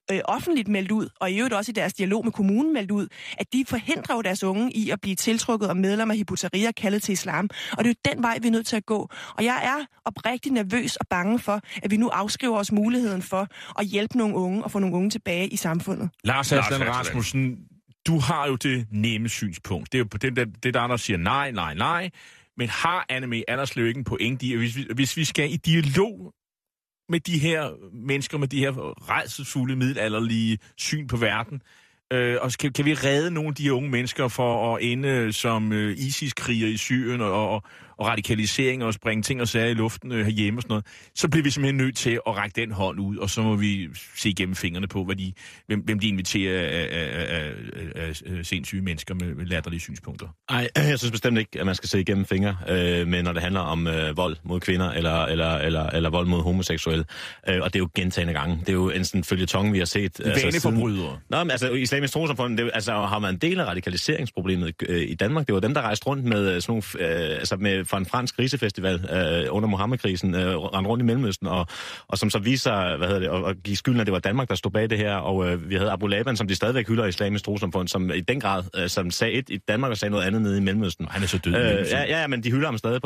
offentligt meldt ud, og i øvrigt også i deres dialog med kommunen meldt ud, at de forhindrer jo deres unge i at blive tiltrukket af medlemmer af Hizb ut-Tahrir kaldet til islam. Og det er jo den vej, vi er nødt til at gå. Og jeg er oprigtigt nervøs og bange for, at vi nu afskriver os muligheden for at hjælpe nogle unge og få nogle unge tilbage i samfundet. Lars Rasmussen, du har jo det nemme synspunkt. Det er jo på det der siger nej. Men har Anne-Mette Allerslev ikke en pointe i, at hvis vi skal i dialog med de her mennesker, med de her rædselsfulde, middelalderlige syn på verden, og kan vi redde nogle af de unge mennesker for at ende som ISIS-kriger i Syrien og radikalisering og springe ting og sager i luften herhjemme og sådan noget, så bliver vi simpelthen nødt til at række den hånd ud, og så må vi se igennem fingrene på, hvem de inviterer af sindssyge mennesker med latterlige synspunkter. Nej, jeg synes bestemt ikke, at man skal se igennem fingre, men når det handler om vold mod kvinder eller vold mod homoseksuelle. Og det er jo gentagne gange. Det er jo en sådan føljeton, vi har set. Vaneforbrydere. Nå, men altså Islamisk Trossamfund, har man en del af radikaliseringsproblemet i Danmark. Det var dem, der rejste rundt med sådan nogle, fra en fransk krisefestival under Mohammed-krisen, rendte rundt i Mellemøsten, og som så viser sig, og give skylden, at det var Danmark, der stod bag det her, og vi havde Abu Laban, som de stadigvæk hylder i Islamisk Trossamfund, som i den grad, som sagde et i Danmark og sagde noget andet nede i Mellemøsten. Han er så død. Ja, men de hylder ham stadig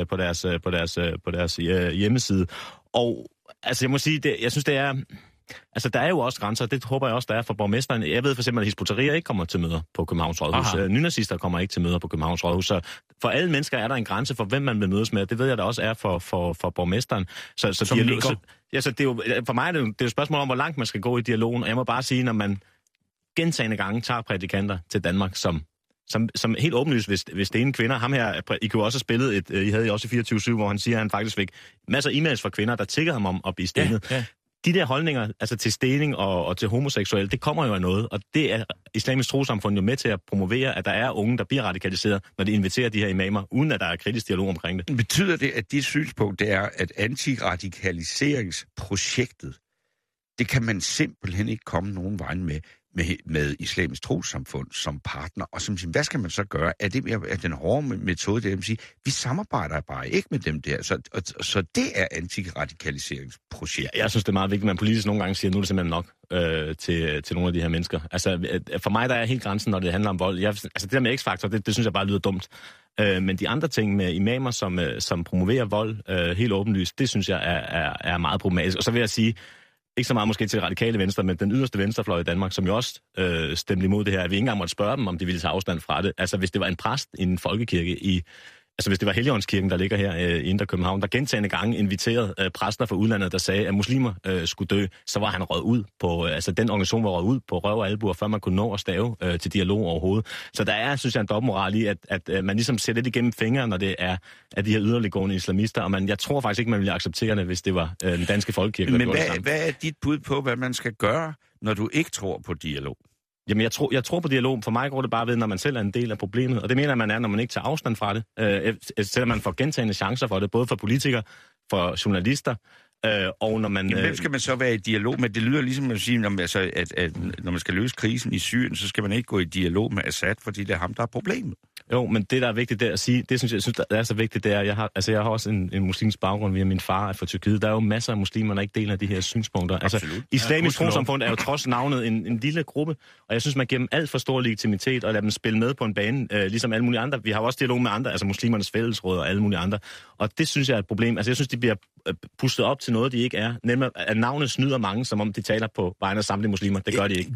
på deres hjemmeside. Og altså, jeg må sige, jeg synes, det er... Altså, der er jo også grænser, det håber jeg også, der er for borgmesteren. Jeg ved for eksempel, at Hizb ut-Tahrir ikke kommer til møder på Københavns Rådhus. Nynazister kommer ikke til møder på Københavns Rådhus. Så for alle mennesker er der en grænse for, hvem man vil mødes med. Det ved jeg, der også er for borgmesteren. Så det er jo, for mig er det jo et spørgsmål om, hvor langt man skal gå i dialogen. Og jeg må bare sige, når man gentagne gange tager prædikanter til Danmark, som helt åbenlyst, hvis det er en kvinder. Ham her, I kunne også have spillet I havde også i 24/7, hvor han siger, at han faktisk fik masser af e-mails fra kvinder, der tiggede ham om at blive stenet. Ja. De der holdninger, altså til stening og til homoseksuelle, det kommer jo af noget, og det er Islamisk Trossamfund jo med til at promovere, at der er unge, der bliver radikaliseret, når de inviterer de her imamer, uden at der er kritisk dialog omkring det. Betyder det, at dit synspunkt det er, at antiradikaliseringsprojektet, det kan man simpelthen ikke komme nogen vej med Islamisk Trossamfund som partner, og som siger, hvad skal man så gøre? Er den hårde metode, det er at sige, vi samarbejder bare ikke med dem der, så det er antiradikaliseringsprojekt. Jeg synes, det er meget vigtigt, at man politisk nogle gange siger, nu er det simpelthen nok til nogle af de her mennesker. Altså, for mig, der er helt grænsen, når det handler om vold. Det der med X-faktor, det synes jeg bare lyder dumt. Men de andre ting med imamer, som promoverer vold helt åbenlyst, det synes jeg er meget problematisk. Og så vil jeg sige, ikke så meget måske til radikale venstre, men den yderste venstrefløj i Danmark, som jo også stemte imod det her, at vi ikke engang måtte spørge dem, om de ville tage afstand fra det. Altså, hvis det var en præst i en folkekirke altså, hvis det var Helligåndskirken, der ligger her i Indre København, der gentagne gange inviterede præster fra udlandet, der sagde, at muslimer skulle dø, så var han røget ud på, den organisation var røget ud på røv og albuer, før man kunne nå at stave til dialog overhovedet. Så der er, synes jeg, en dobbeltmoral i, at man ligesom ser lidt igennem fingre, når det er af de her yderliggående islamister, og jeg tror faktisk ikke, man ville acceptere det, hvis det var den danske folkekirke. Men hvad er dit bud på, hvad man skal gøre, når du ikke tror på dialog? Jamen, jeg tror på dialog. For mig går det bare ved, når man selv er en del af problemet. Og det mener man er, når man ikke tager afstand fra det. Selvom man får gentagne chancer for det, både for politikere, for journalister, og når man... Hvem skal man så være i dialog med? Det lyder ligesom at sige, at når man skal løse krisen i Syrien, så skal man ikke gå i dialog med Assad, fordi det er ham, der er problemet. Jo, men det, der er vigtigt der at sige, det synes jeg er så vigtigt, det er, jeg har også en muslimsk baggrund via min far er fra Tyrkiet. Der er jo masser af muslimer, der ikke deler de her synspunkter. Altså, Islamisk Trossamfund er jo trods navnet en lille gruppe, og jeg synes, man giver dem alt for stor legitimitet og lader dem spille med på en bane, ligesom alle mulige andre. Vi har også dialog med andre, altså muslimernes fællesråd og alle mulige andre. Og det synes jeg er et problem. Altså, jeg synes, de bliver pustet op til noget, de ikke er. Nemlig, at navnet snyder mange, som om de taler på vegne af samtlige muslimer. Det gør de ikke.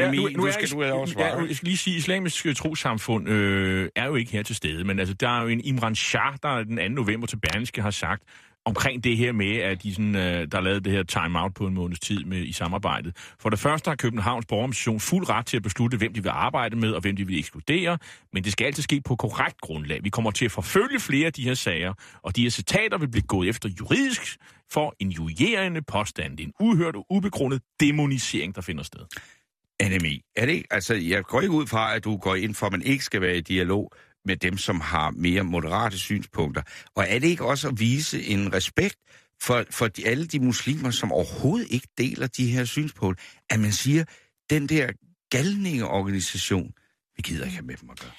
Jeg skal lige sige, Islamisk Trossamfund er jo ikke her til stede, men altså, der er jo en Imran Shah, der den 2. november til Berlingske har sagt, omkring det her med, at de sådan, der lavede det her time-out på en måneds tid i samarbejdet. For det første har Københavns Borgerorganisation fuld ret til at beslutte, hvem de vil arbejde med, og hvem de vil ekskludere, men det skal altid ske på korrekt grundlag. Vi kommer til at forfølge flere af de her sager, og de her citater vil blive gået efter juridisk for injurierende påstand. Det er en uhørt og ubegrundet demonisering, der finder sted. Anne-Mette, er det ikke? Altså, jeg går ikke ud fra, at du går ind for, at man ikke skal være i dialog med dem, som har mere moderate synspunkter. Og er det ikke også at vise en respekt for alle de muslimer, som overhovedet ikke deler de her synspunkter, at man siger, den der galningeorganisation, vi gider ikke have med dem at gøre?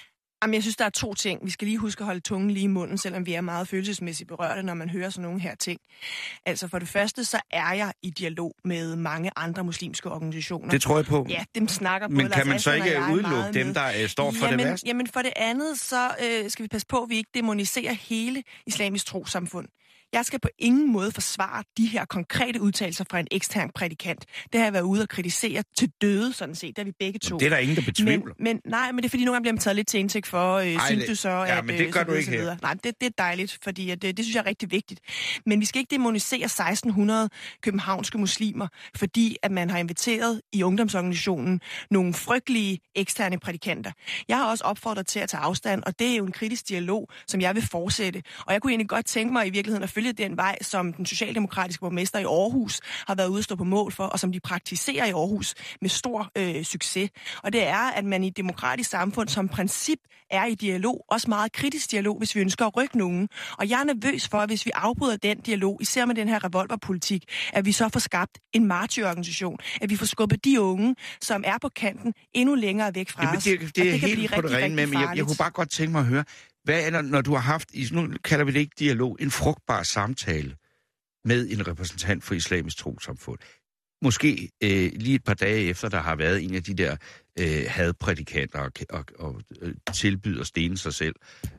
Jamen, jeg synes, der er 2 ting. Vi skal lige huske at holde tungen lige i munden, selvom vi er meget følelsesmæssigt berørte, når man hører sådan nogle her ting. Altså for det første, så er jeg i dialog med mange andre muslimske organisationer. Det tror jeg på. Ja, dem snakker både Men kan man Lars så Aslan ikke og jeg udelukke dem, der står for det værste? Jamen for det andet, så skal vi passe på, at vi ikke demoniserer hele islamisk trossamfund. Jeg skal på ingen måde forsvare de her konkrete udtalelser fra en ekstern prædikant. Det har jeg været ude og kritisere til døde, sådan set. Der er vi begge to. Det er der ingen, der betvivler. Men det er fordi, nogle gange bliver man taget lidt til indtægt for, synes du så, ja, at... men det gør du ikke her. Nej, det er dejligt, fordi at, det synes jeg er rigtig vigtigt. Men vi skal ikke demonisere 1600 københavnske muslimer, fordi at man har inviteret i ungdomsorganisationen nogle frygtelige eksterne prædikanter. Jeg har også opfordret til at tage afstand, og det er jo en kritisk dialog, som jeg vil fortsætte. Og jeg kunne egentlig godt tænke mig i virkeligheden at følge den vej, som den socialdemokratiske borgmester i Aarhus har været ude at stå på mål for, og som de praktiserer i Aarhus med stor succes. Og det er, at man i et demokratisk samfund som princip er i dialog, også meget kritisk dialog, hvis vi ønsker at rykke nogen. Og jeg er nervøs for, at hvis vi afbryder den dialog, især med den her revolverpolitik, at vi så får skabt en martyrorganisation, at vi får skubbet de unge, som er på kanten, endnu længere væk fra os. Det er helt på det rene med, men jeg kunne bare godt tænke mig at høre, hvad er der, når du har haft, nu kalder vi det ikke dialog, en frugtbar samtale med en repræsentant for Islamisk Trossamfund? Måske lige et par dage efter, der har været en af de der hadprædikanter og tilbyder stene sig selv.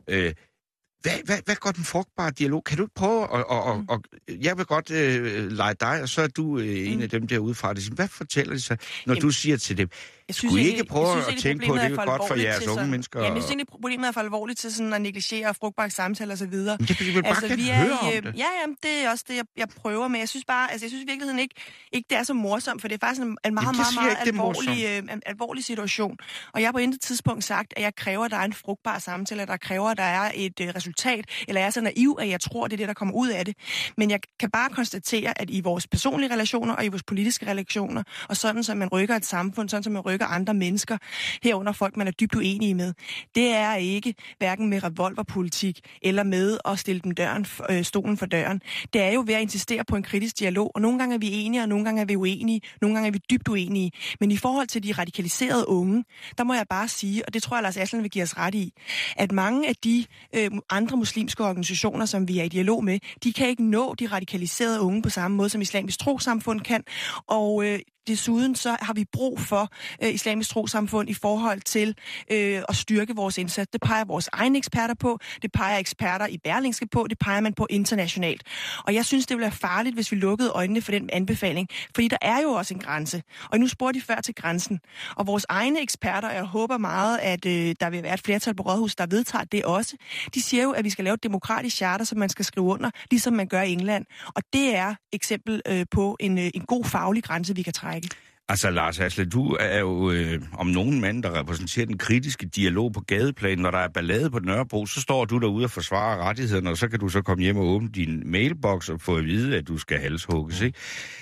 Hvad går den frugtbare dialog? Kan du ikke prøve at jeg vil godt lege dig, og så er du en af dem derude fra det. Hvad fortæller de så, når du siger til dem? Skulle I ikke prøve at tænke på, at det er godt for jeres unge mennesker? Ja, jeg synes egentlig, problemet er for alvorligt til sådan at negligere frugtbare samtaler og så videre. Men det vil bare gerne høre om det. Ja, det er også det, jeg prøver med. Jeg synes bare, jeg synes i virkeligheden ikke det er så morsomt, for det er faktisk en meget alvorlig situation. Og jeg har på intet tidspunkt sagt, at jeg kræver, at der er en frugtbar samtale, at der kræver, at der er et resultat, eller jeg er så naiv, at jeg tror, det er det, der kommer ud af det. Men jeg kan bare konstatere, at i vores personlige relationer og i vores politiske relationer, og sådan som man rykker et samfund, sådan som man rykker andre mennesker, herunder folk, man er dybt uenige med, det er ikke hverken med revolverpolitik eller med at stille dem stolen for døren. Det er jo ved at insistere på en kritisk dialog, og nogle gange er vi enige, og nogle gange er vi uenige, nogle gange er vi dybt uenige. Men i forhold til de radikaliserede unge, der må jeg bare sige, og det tror jeg, Lars Aslan vil give os ret i, at mange af de andre muslimske organisationer, som vi er i dialog med, de kan ikke nå de radikaliserede unge på samme måde, som Islamisk Trossamfund kan, og desuden så har vi brug for Islamisk Trossamfund i forhold til at styrke vores indsats. Det peger vores egne eksperter på, det peger eksperter i Berlingske på, det peger man på internationalt. Og jeg synes, det ville være farligt, hvis vi lukkede øjnene for den anbefaling, fordi der er jo også en grænse. Og nu spurgte de før til grænsen. Og vores egne eksperter, og jeg håber meget, at der vil være et flertal på Rådhus, der vedtager det også, de siger jo, at vi skal lave et demokratisk charter, som man skal skrive under, ligesom man gør i England. Og det er eksempel på en god faglig grænse, vi kan trække. Altså, Lars Aslan, du er jo om nogen mand, der repræsenterer den kritiske dialog på gadeplan. Når der er ballade på Nørrebro, så står du derude og forsvarer rettighederne, og så kan du så komme hjem og åbne din mailbox og få at vide, at du skal halshugges, ikke?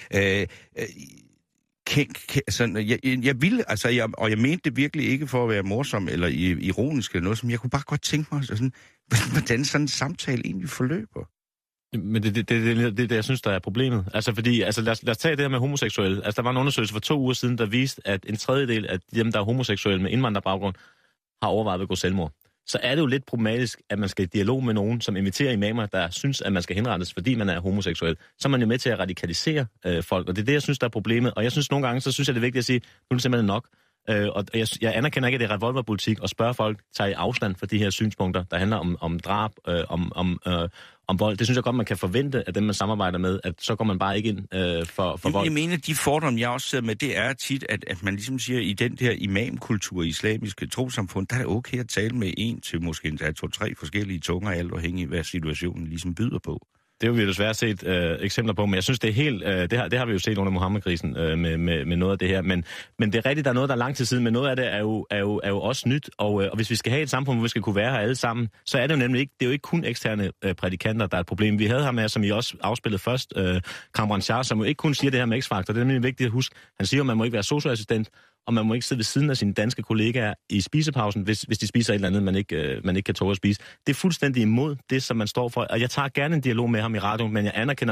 Jeg mente det virkelig ikke for at være morsom eller ironisk eller noget, som jeg kunne bare godt tænke mig, sådan, hvordan sådan en samtale egentlig forløber. Men det, jeg synes, der er problemet. Altså, fordi, lad os tage det her med homoseksuelle. Altså, der var en undersøgelse for 2 uger siden, der viste, at en tredjedel af dem, der er homoseksuelle med indvandrerbaggrund, har overvejet at begå selvmord. Så er det jo lidt problematisk, at man skal i dialog med nogen, som inviterer imamer, der synes, at man skal henrettes, fordi man er homoseksuel. Så er man jo med til at radikalisere folk, og det er det, jeg synes, der er problemet. Og jeg synes nogle gange, så synes jeg, det er vigtigt at sige, nu er det simpelthen nok. Og jeg anerkender ikke, at det er revolverpolitik at spørge folk, tager i afstand for de her synspunkter, der handler om drab, om vold. Det synes jeg godt, man kan forvente af dem, man samarbejder med, at så går man bare ikke ind for vold. Jeg mener, de fordomme, jeg også sidder med, det er tit, at man ligesom siger, i den der imamkultur i islamiske trossamfund, der er det okay at tale med en til måske endda 2-3 forskellige tunger, alt afhængig af, hvad situationen ligesom byder på. Det har vi jo desværre set eksempler på, men jeg synes, det er helt... det har vi jo set under Muhammed-krisen med noget af det her. Men det er rigtigt, der er noget, der er lang tid siden, men noget af det er jo også nyt. Og hvis vi skal have et samfund, hvor vi skal kunne være her alle sammen, så er det jo nemlig ikke... Det er jo ikke kun eksterne prædikanter, der er et problem. Vi havde ham med, som I også afspillede først, Kamran Shah, som jo ikke kun siger det her med X-faktor. Det er nemlig vigtigt at huske. Han siger, at man må ikke være socioassistent, og man må ikke sidde ved siden af sine danske kollegaer i spisepausen, hvis de spiser et eller andet, man ikke kan tåle at spise. Det er fuldstændig imod det, som man står for, og jeg tager gerne en dialog med ham i radioen, men jeg anerkender ham ikke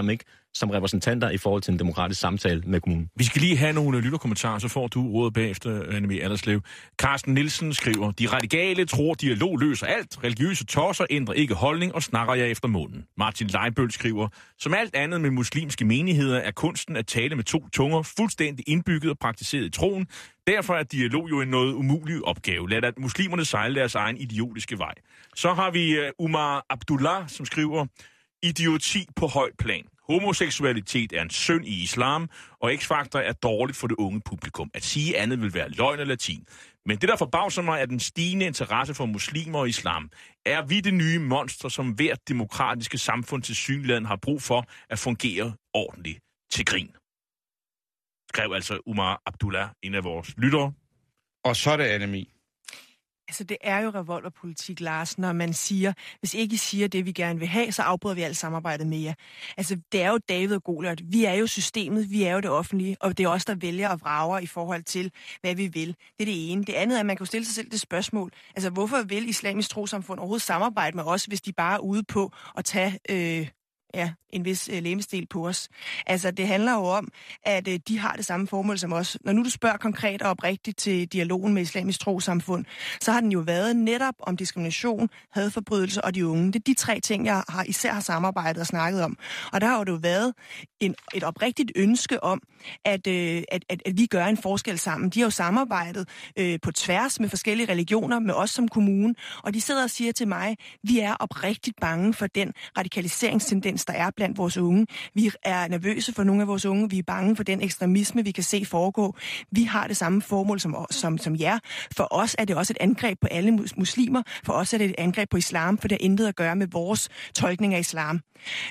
som repræsentanter i forhold til en demokratisk samtale med kommunen. Vi skal lige have nogle lytterkommentarer, så får du rådet bagefter, Annemie Allerslev. Carsten Nielsen skriver, de radikale tror, dialog løser alt. Religiøse tosser ændrer ikke holdning og snakker jeg efter munden. Martin Leibøl skriver, som alt andet med muslimske menigheder er kunsten at tale med 2 tunger fuldstændig indbygget og praktiseret i troen. Derfor er dialog jo en noget umulig opgave. Lad at muslimerne sejle deres egen idiotiske vej. Så har vi Umar Abdullah, som skriver, idioti på højt plan. Homoseksualitet er en synd i islam, og X-Factor er dårligt for det unge publikum. At sige andet vil være løgn og latin. Men det, der forbavser mig, er den stigende interesse for muslimer og islam. Er vi det nye monster, som hvert demokratiske samfund til synligheden har brug for at fungere ordentligt til grin? Skrev altså Umar Abdullah, en af vores lyttere. Og så er det Annemie. Altså, det er jo revolverpolitik, Lars, når man siger, hvis ikke I siger det, vi gerne vil have, så afbryder vi alt samarbejdet med jer. Altså, det er jo David og Goliat. Vi er jo systemet, vi er jo det offentlige, og det er os, der vælger og vrager i forhold til, hvad vi vil. Det er det ene. Det andet er, at man kan jo stille sig selv det spørgsmål. Altså, hvorfor vil Islamisk Trossamfund overhovedet samarbejde med os, hvis de bare er ude på at tage en vis legemsdel på os. Altså, det handler jo om, at de har det samme formål som os. Når nu du spørger konkret og oprigtigt til dialogen med Islamisk Trossamfund, så har den jo været netop om diskrimination, hadforbrydelser og de unge. Det er de 3 ting, jeg især har samarbejdet og snakket om. Og der har jo været et oprigtigt ønske om, at vi gør en forskel sammen. De har jo samarbejdet på tværs med forskellige religioner, med os som kommune, og de sidder og siger til mig, vi er oprigtigt bange for den radikaliseringstendens, der er blandt vores unge. Vi er nervøse for nogle af vores unge. Vi er bange for den ekstremisme, vi kan se foregå. Vi har det samme formål som jer. For os er det også et angreb på alle muslimer. For os er det et angreb på islam, for det har intet at gøre med vores tolkning af islam.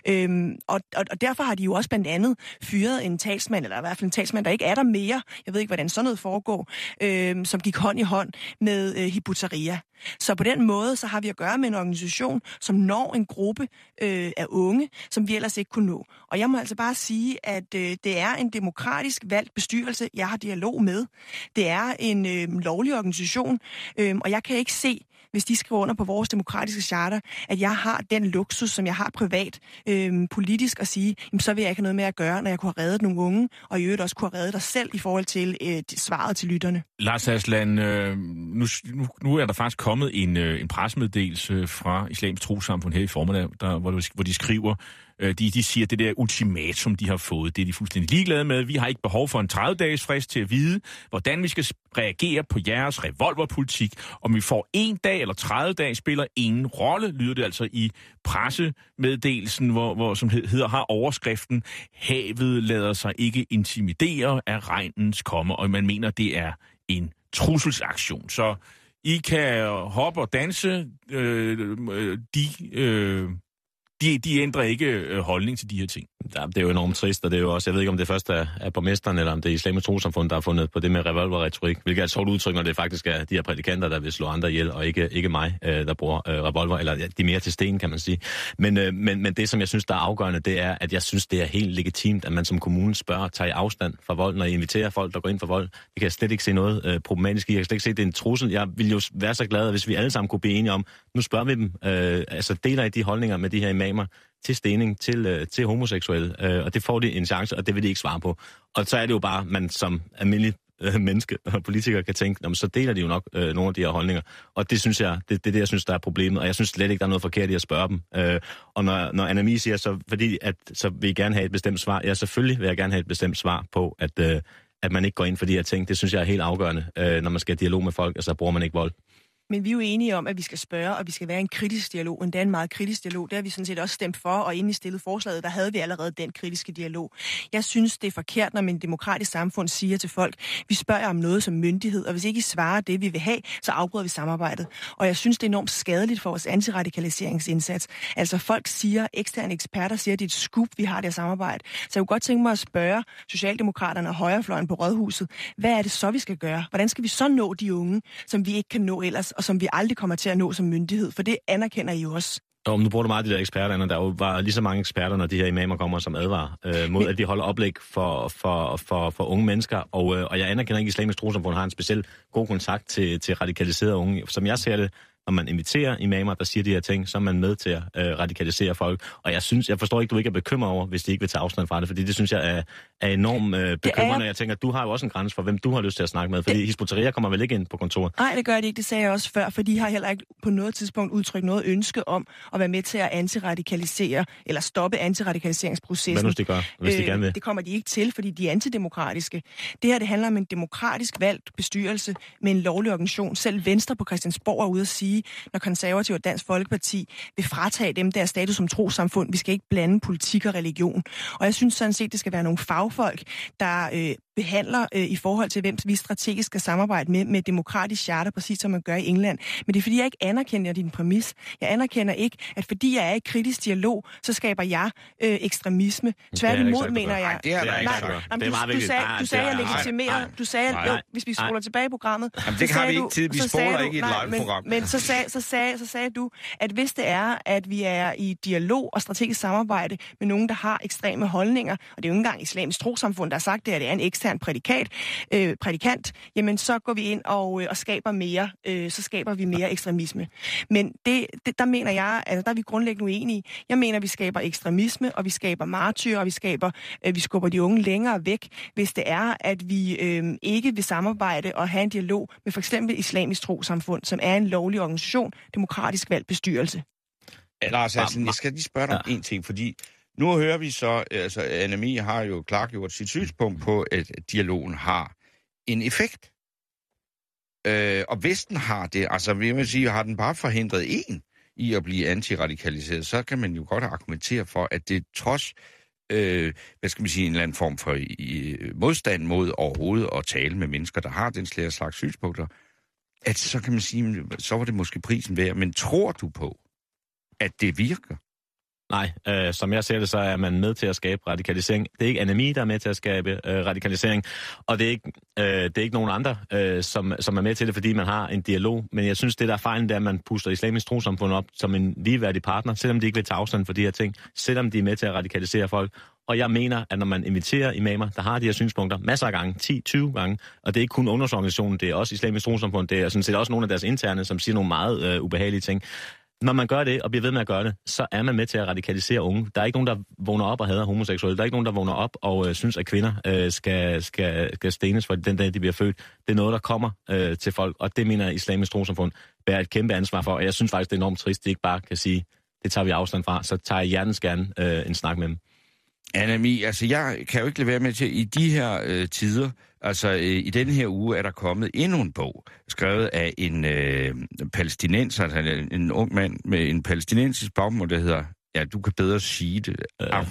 Og derfor har de jo også blandt andet fyret en talsmand, eller i hvert fald en talsmand, der ikke er der mere. Jeg ved ikke, hvordan sådan noget foregår, som gik hånd i hånd med Hizb ut-Tahrir. Så på den måde, så har vi at gøre med en organisation, som når en gruppe af unge, som vi ellers ikke kunne nå. Og jeg må altså bare sige, at det er en demokratisk valgt bestyrelse, jeg har dialog med. Det er en lovlig organisation, og jeg kan ikke se, hvis de skriver under på vores demokratiske charter, at jeg har den luksus, som jeg har privat, politisk, at sige, jamen, så vil jeg ikke have noget med at gøre, når jeg kunne have reddet nogle unge, og i øvrigt også kunne have reddet dig selv i forhold til svaret til lytterne. Lars Aslan, nu er der faktisk kommet en pressemeddelelse fra Islamisk Trossamfund her i formiddag, hvor de skriver, de siger, at det der ultimatum, de har fået, det er de fuldstændig ligeglade med. Vi har ikke behov for en 30-dages frist til at vide, hvordan vi skal reagere på jeres revolverpolitik. Om vi får 1 dag eller 30 dage, spiller ingen rolle, lyder det altså i pressemeddelelsen, hvor som hedder, har overskriften, havet lader sig ikke intimidere af regnens komme, og man mener, det er en trusselsaktion. Så I kan hoppe og danse, de ændrer ikke holdning til de her ting. Ja, det er jo enormt trist, og det er jo også, jeg ved ikke, om det først er borgmesteren, eller om det er Islamisk Trossamfund, der har fundet på det med revolverretorik, hvilket er et sjovt udtryk, når det faktisk er de her prædikanter, der vil slå andre ihjel, og ikke mig, der bruger revolver, eller de mere til sten, kan man sige. Men det, som jeg synes, der er afgørende, det er, at jeg synes, det er helt legitimt, at man som kommune tager i afstand fra vold, når I inviterer folk, der går ind for vold. Det kan jeg slet ikke se noget problematisk i. Jeg kan slet ikke se, at det er en trussel. Jeg ville jo være så glad, hvis vi alle sammen kunne blive enige om, nu spørger vi dem, deler I de holdninger med de her imamer til stening, til homoseksuelle, og det får de en chance, og det vil de ikke svare på. Og så er det jo bare, man som almindelig menneske og politiker kan tænke, så deler de jo nok nogle af de her holdninger. Og det synes jeg, det er det, jeg synes, der er problemet, og jeg synes slet ikke, der er noget forkert i at spørge dem. Og når Annemie siger, så vil I gerne have et bestemt svar, ja, selvfølgelig vil jeg gerne have et bestemt svar på, at man ikke går ind for de her ting. Det synes jeg er helt afgørende, når man skal have dialog med folk, og så bruger man ikke vold. Men vi er jo enige om, at vi skal spørge, og vi skal være en kritisk dialog. Endda en meget kritisk dialog. Det har vi sådan set også stemt for, og inden I stillede forslaget, der havde vi allerede den kritiske dialog. Jeg synes, det er forkert, når man i et demokratisk samfund siger til folk, vi spørger om noget som myndighed, og hvis ikke I svarer det, vi vil have, så afbryder vi samarbejdet. Og jeg synes, det er enormt skadeligt for vores antiradikaliseringsindsats. Altså folk siger, eksterne eksperter siger, at det er et skub, vi har det her samarbejde. Så jeg kunne godt tænke mig at spørge Socialdemokraterne og højrefløjen på Rådhuset, hvad er det så, vi skal gøre? Hvordan skal vi så nå de unge, som vi ikke kan nå ellers, og som vi aldrig kommer til at nå som myndighed, for det anerkender I jo også. Og nu bruger du meget de der eksperter, der jo var lige så mange eksperter, når de her imamer kommer, som advarer mod, at de holder oplæg for unge mennesker, og jeg anerkender ikke, at Islamisk Trossamfund har en speciel god kontakt til radikaliserede unge. Som jeg ser det, når man inviterer imamer, der siger de her ting, så er man med til at radikalisere folk. Og jeg forstår ikke, du ikke er bekymret over, hvis de ikke vil tage afstand fra det, fordi det synes jeg er enormt bekymrende. Jeg tænker, du har jo også en grænse for, hvem du har lyst til at snakke med, fordi Hizb ut-Tahrir kommer vel ikke ind på kontoret? Nej, det gør de ikke. Det sagde jeg også før, for de har heller ikke på noget tidspunkt udtrykt noget ønske om at være med til at antiradikalisere eller stoppe antiradikaliseringsprocessen. Hvad nu de gør, hvis de gerne vil? Det kommer de ikke til, fordi de er antidemokratiske. Det her, det handler om en demokratisk valgt bestyrelse med en lovlig organisation. Selv Venstre på Christiansborg er ude at sige, når Konservative og Dansk Folkeparti vil fratage dem der status som trossamfund. Vi skal ikke blande politik og religion. Og jeg synes sådan set, det skal være nogle fagfolk, der behandler i forhold til, hvem vi strategisk skal samarbejde med demokratisk charter, præcis som man gør i England. Men det er, fordi jeg ikke anerkender din præmis. Jeg anerkender ikke, at fordi jeg er i kritisk dialog, så skaber jeg ekstremisme. Tværtimod mener jeg... Det er meget vigtigt. Du sagde, jeg legitimerer... Du sagde, hvis vi spoler tilbage i programmet... Jamen, det har vi ikke tid. Vi spoler ikke i et live-program. Men så sagde du, at hvis det er, at vi er i dialog og strategisk samarbejde med nogen, der har ekstreme holdninger, og det er jo ikke engang Islamisk Trossamfund, der har sagt det, at det er en ekstern prædikant, jamen så går vi ind og skaber mere, så skaber vi mere ekstremisme. Men der mener jeg, altså der er vi grundlæggende uenige. Jeg mener, vi skaber ekstremisme, og vi skaber martyrer, og vi skubber de unge længere væk, hvis det er, at vi ikke vil samarbejde og have en dialog med for eksempel Islamisk Trossamfund, som er en lovlig organisation, demokratisk valgt bestyrelse. Lars Hansen, jeg skal lige spørge dig om en ting, fordi nu hører vi så, altså Anna-Mie har jo klargjort sit synspunkt på, at dialogen har en effekt. Og Vesten har det, altså vil man sige, har den bare forhindret en i at blive antiradikaliseret, så kan man jo godt argumentere for, at det trods, hvad skal man sige, en eller anden form for modstand mod overhovedet at tale med mennesker, der har den slags synspunkter, at så kan man sige, så var det måske prisen værd. Men tror du på, at det virker? Nej, som jeg ser det, så er man med til at skabe radikalisering. Det er ikke Anna-Mie, der er med til at skabe radikalisering, og det er ikke nogen andre, som er med til det, fordi man har en dialog. Men jeg synes, det der er fejlen, det er, at man puster Islamisk Trossamfund op som en ligeværdig partner, selvom de ikke vil tage afstand for de her ting, selvom de er med til at radikalisere folk. Og jeg mener, at når man inviterer imamer, der har de her synspunkter masser af gange, 10-20 gange, og det er ikke kun ungdomsorganisationen, det er også Islamisk Trossamfund, det er sådan set også nogle af deres interne, som siger nogle meget ubehagelige ting. Når man gør det, og bliver ved med at gøre det, så er man med til at radikalisere unge. Der er ikke nogen, der vågner op og hader homoseksuelle. Der er ikke nogen, der vågner op og synes, at kvinder skal stenes for den dag, de bliver født. Det er noget, der kommer til folk, og det mener Islamisk Trossamfund bærer et kæmpe ansvar for. Og jeg synes faktisk, det er enormt trist, de ikke bare kan sige, det tager vi afstand fra. Så tager jeg hjertens gerne en snak med dem. Anna-Mie, altså jeg kan jo ikke lade være med til, i de her tider, altså i denne her uge er der kommet endnu en bog, skrevet af en palæstinenser, altså en ung mand med en palæstinensisk baggrund, der hedder, ja, du kan bedre sige det,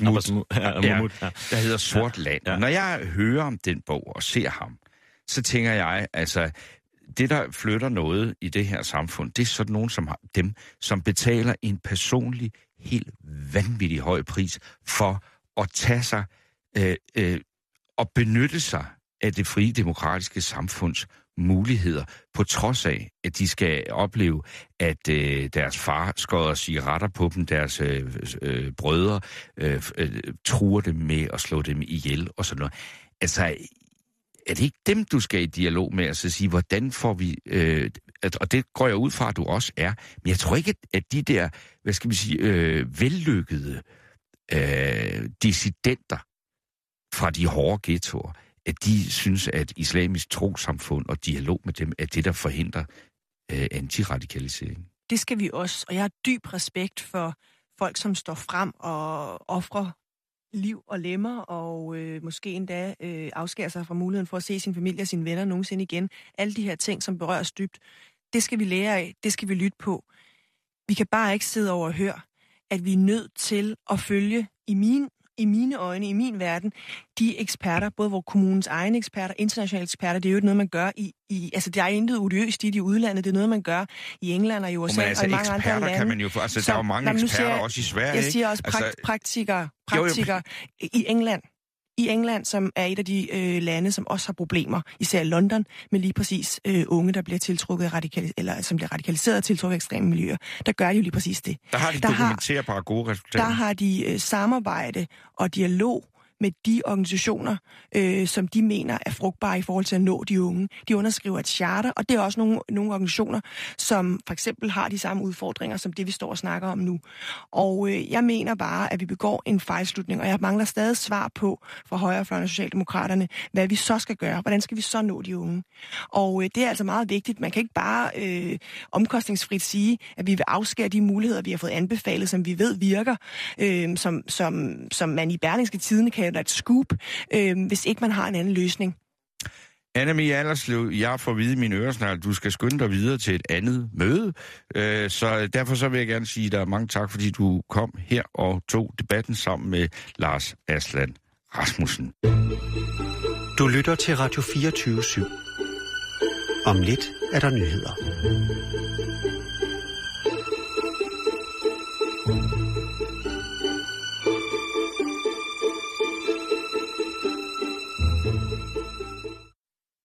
der hedder Sort Land. Ja. Når jeg hører om den bog og ser ham, så tænker jeg, altså, det der flytter noget i det her samfund, det er sådan nogen som dem, som betaler en personlig, helt vanvittig høj pris for at tage sig og benytte sig af det frie demokratiske samfunds muligheder, på trods af, at de skal opleve, at deres far skodder cigaretter på dem, deres brødre truer dem med at slå dem ihjel og sådan noget. Altså, er det ikke dem, du skal i dialog med, altså sige, hvordan får vi... og det går jeg ud fra, at du også er. Men jeg tror ikke, at de der, hvad skal vi sige, vellykkede dissidenter fra de hårde ghettoer, at de synes, at Islamisk Trossamfund og dialog med dem er det, der forhindrer antiradikalisering. Det skal vi også, og jeg har dyb respekt for folk, som står frem og offrer liv og lemmer, og måske endda afskærer sig fra muligheden for at se sin familie og sine venner nogensinde igen. Alle de her ting, som berøres dybt, det skal vi lære af, det skal vi lytte på. Vi kan bare ikke sidde over og høre, at vi er nødt til at følge i mine øjne, i min verden, de eksperter, både vores kommunens egne eksperter, internationale eksperter, det er jo noget, man gør altså det er intet odiøst i udlandet, det er noget, man gør i England og i USA altså, og i mange andre lande. Kan man jo få, altså der er jo mange eksperter også i Sverige. Jeg siger også praktikere i England, som er et af de lande, som også har problemer, især London, med lige præcis unge, der bliver tiltrukket som bliver radikaliseret og tiltrukket af ekstreme miljøer. Der gør de jo lige præcis det. Der har de dokumenterbare gode resultater. Der har de samarbejde og dialog med de organisationer, som de mener er frugtbare i forhold til at nå de unge. De underskriver et charter, og det er også nogle organisationer, som for eksempel har de samme udfordringer, som det vi står og snakker om nu. Og jeg mener bare, at vi begår en fejlslutning, og jeg mangler stadig svar på fra højrefløjen og Socialdemokraterne, hvad vi så skal gøre. Hvordan skal vi så nå de unge? Og det er altså meget vigtigt. Man kan ikke bare omkostningsfrit sige, at vi vil afskære de muligheder, vi har fået anbefalet, som vi ved virker, som man i Berlingske Tidende kalder et scoop, hvis ikke man har en anden løsning. Annemie Allerslev, jeg får vide i mine øresnegl, du skal skynde dig videre til et andet møde, så derfor så vil jeg gerne sige dig mange tak, fordi du kom her og tog debatten sammen med Lars Aslan Rasmussen. Du lytter til Radio 24/7. Om lidt er der nyheder.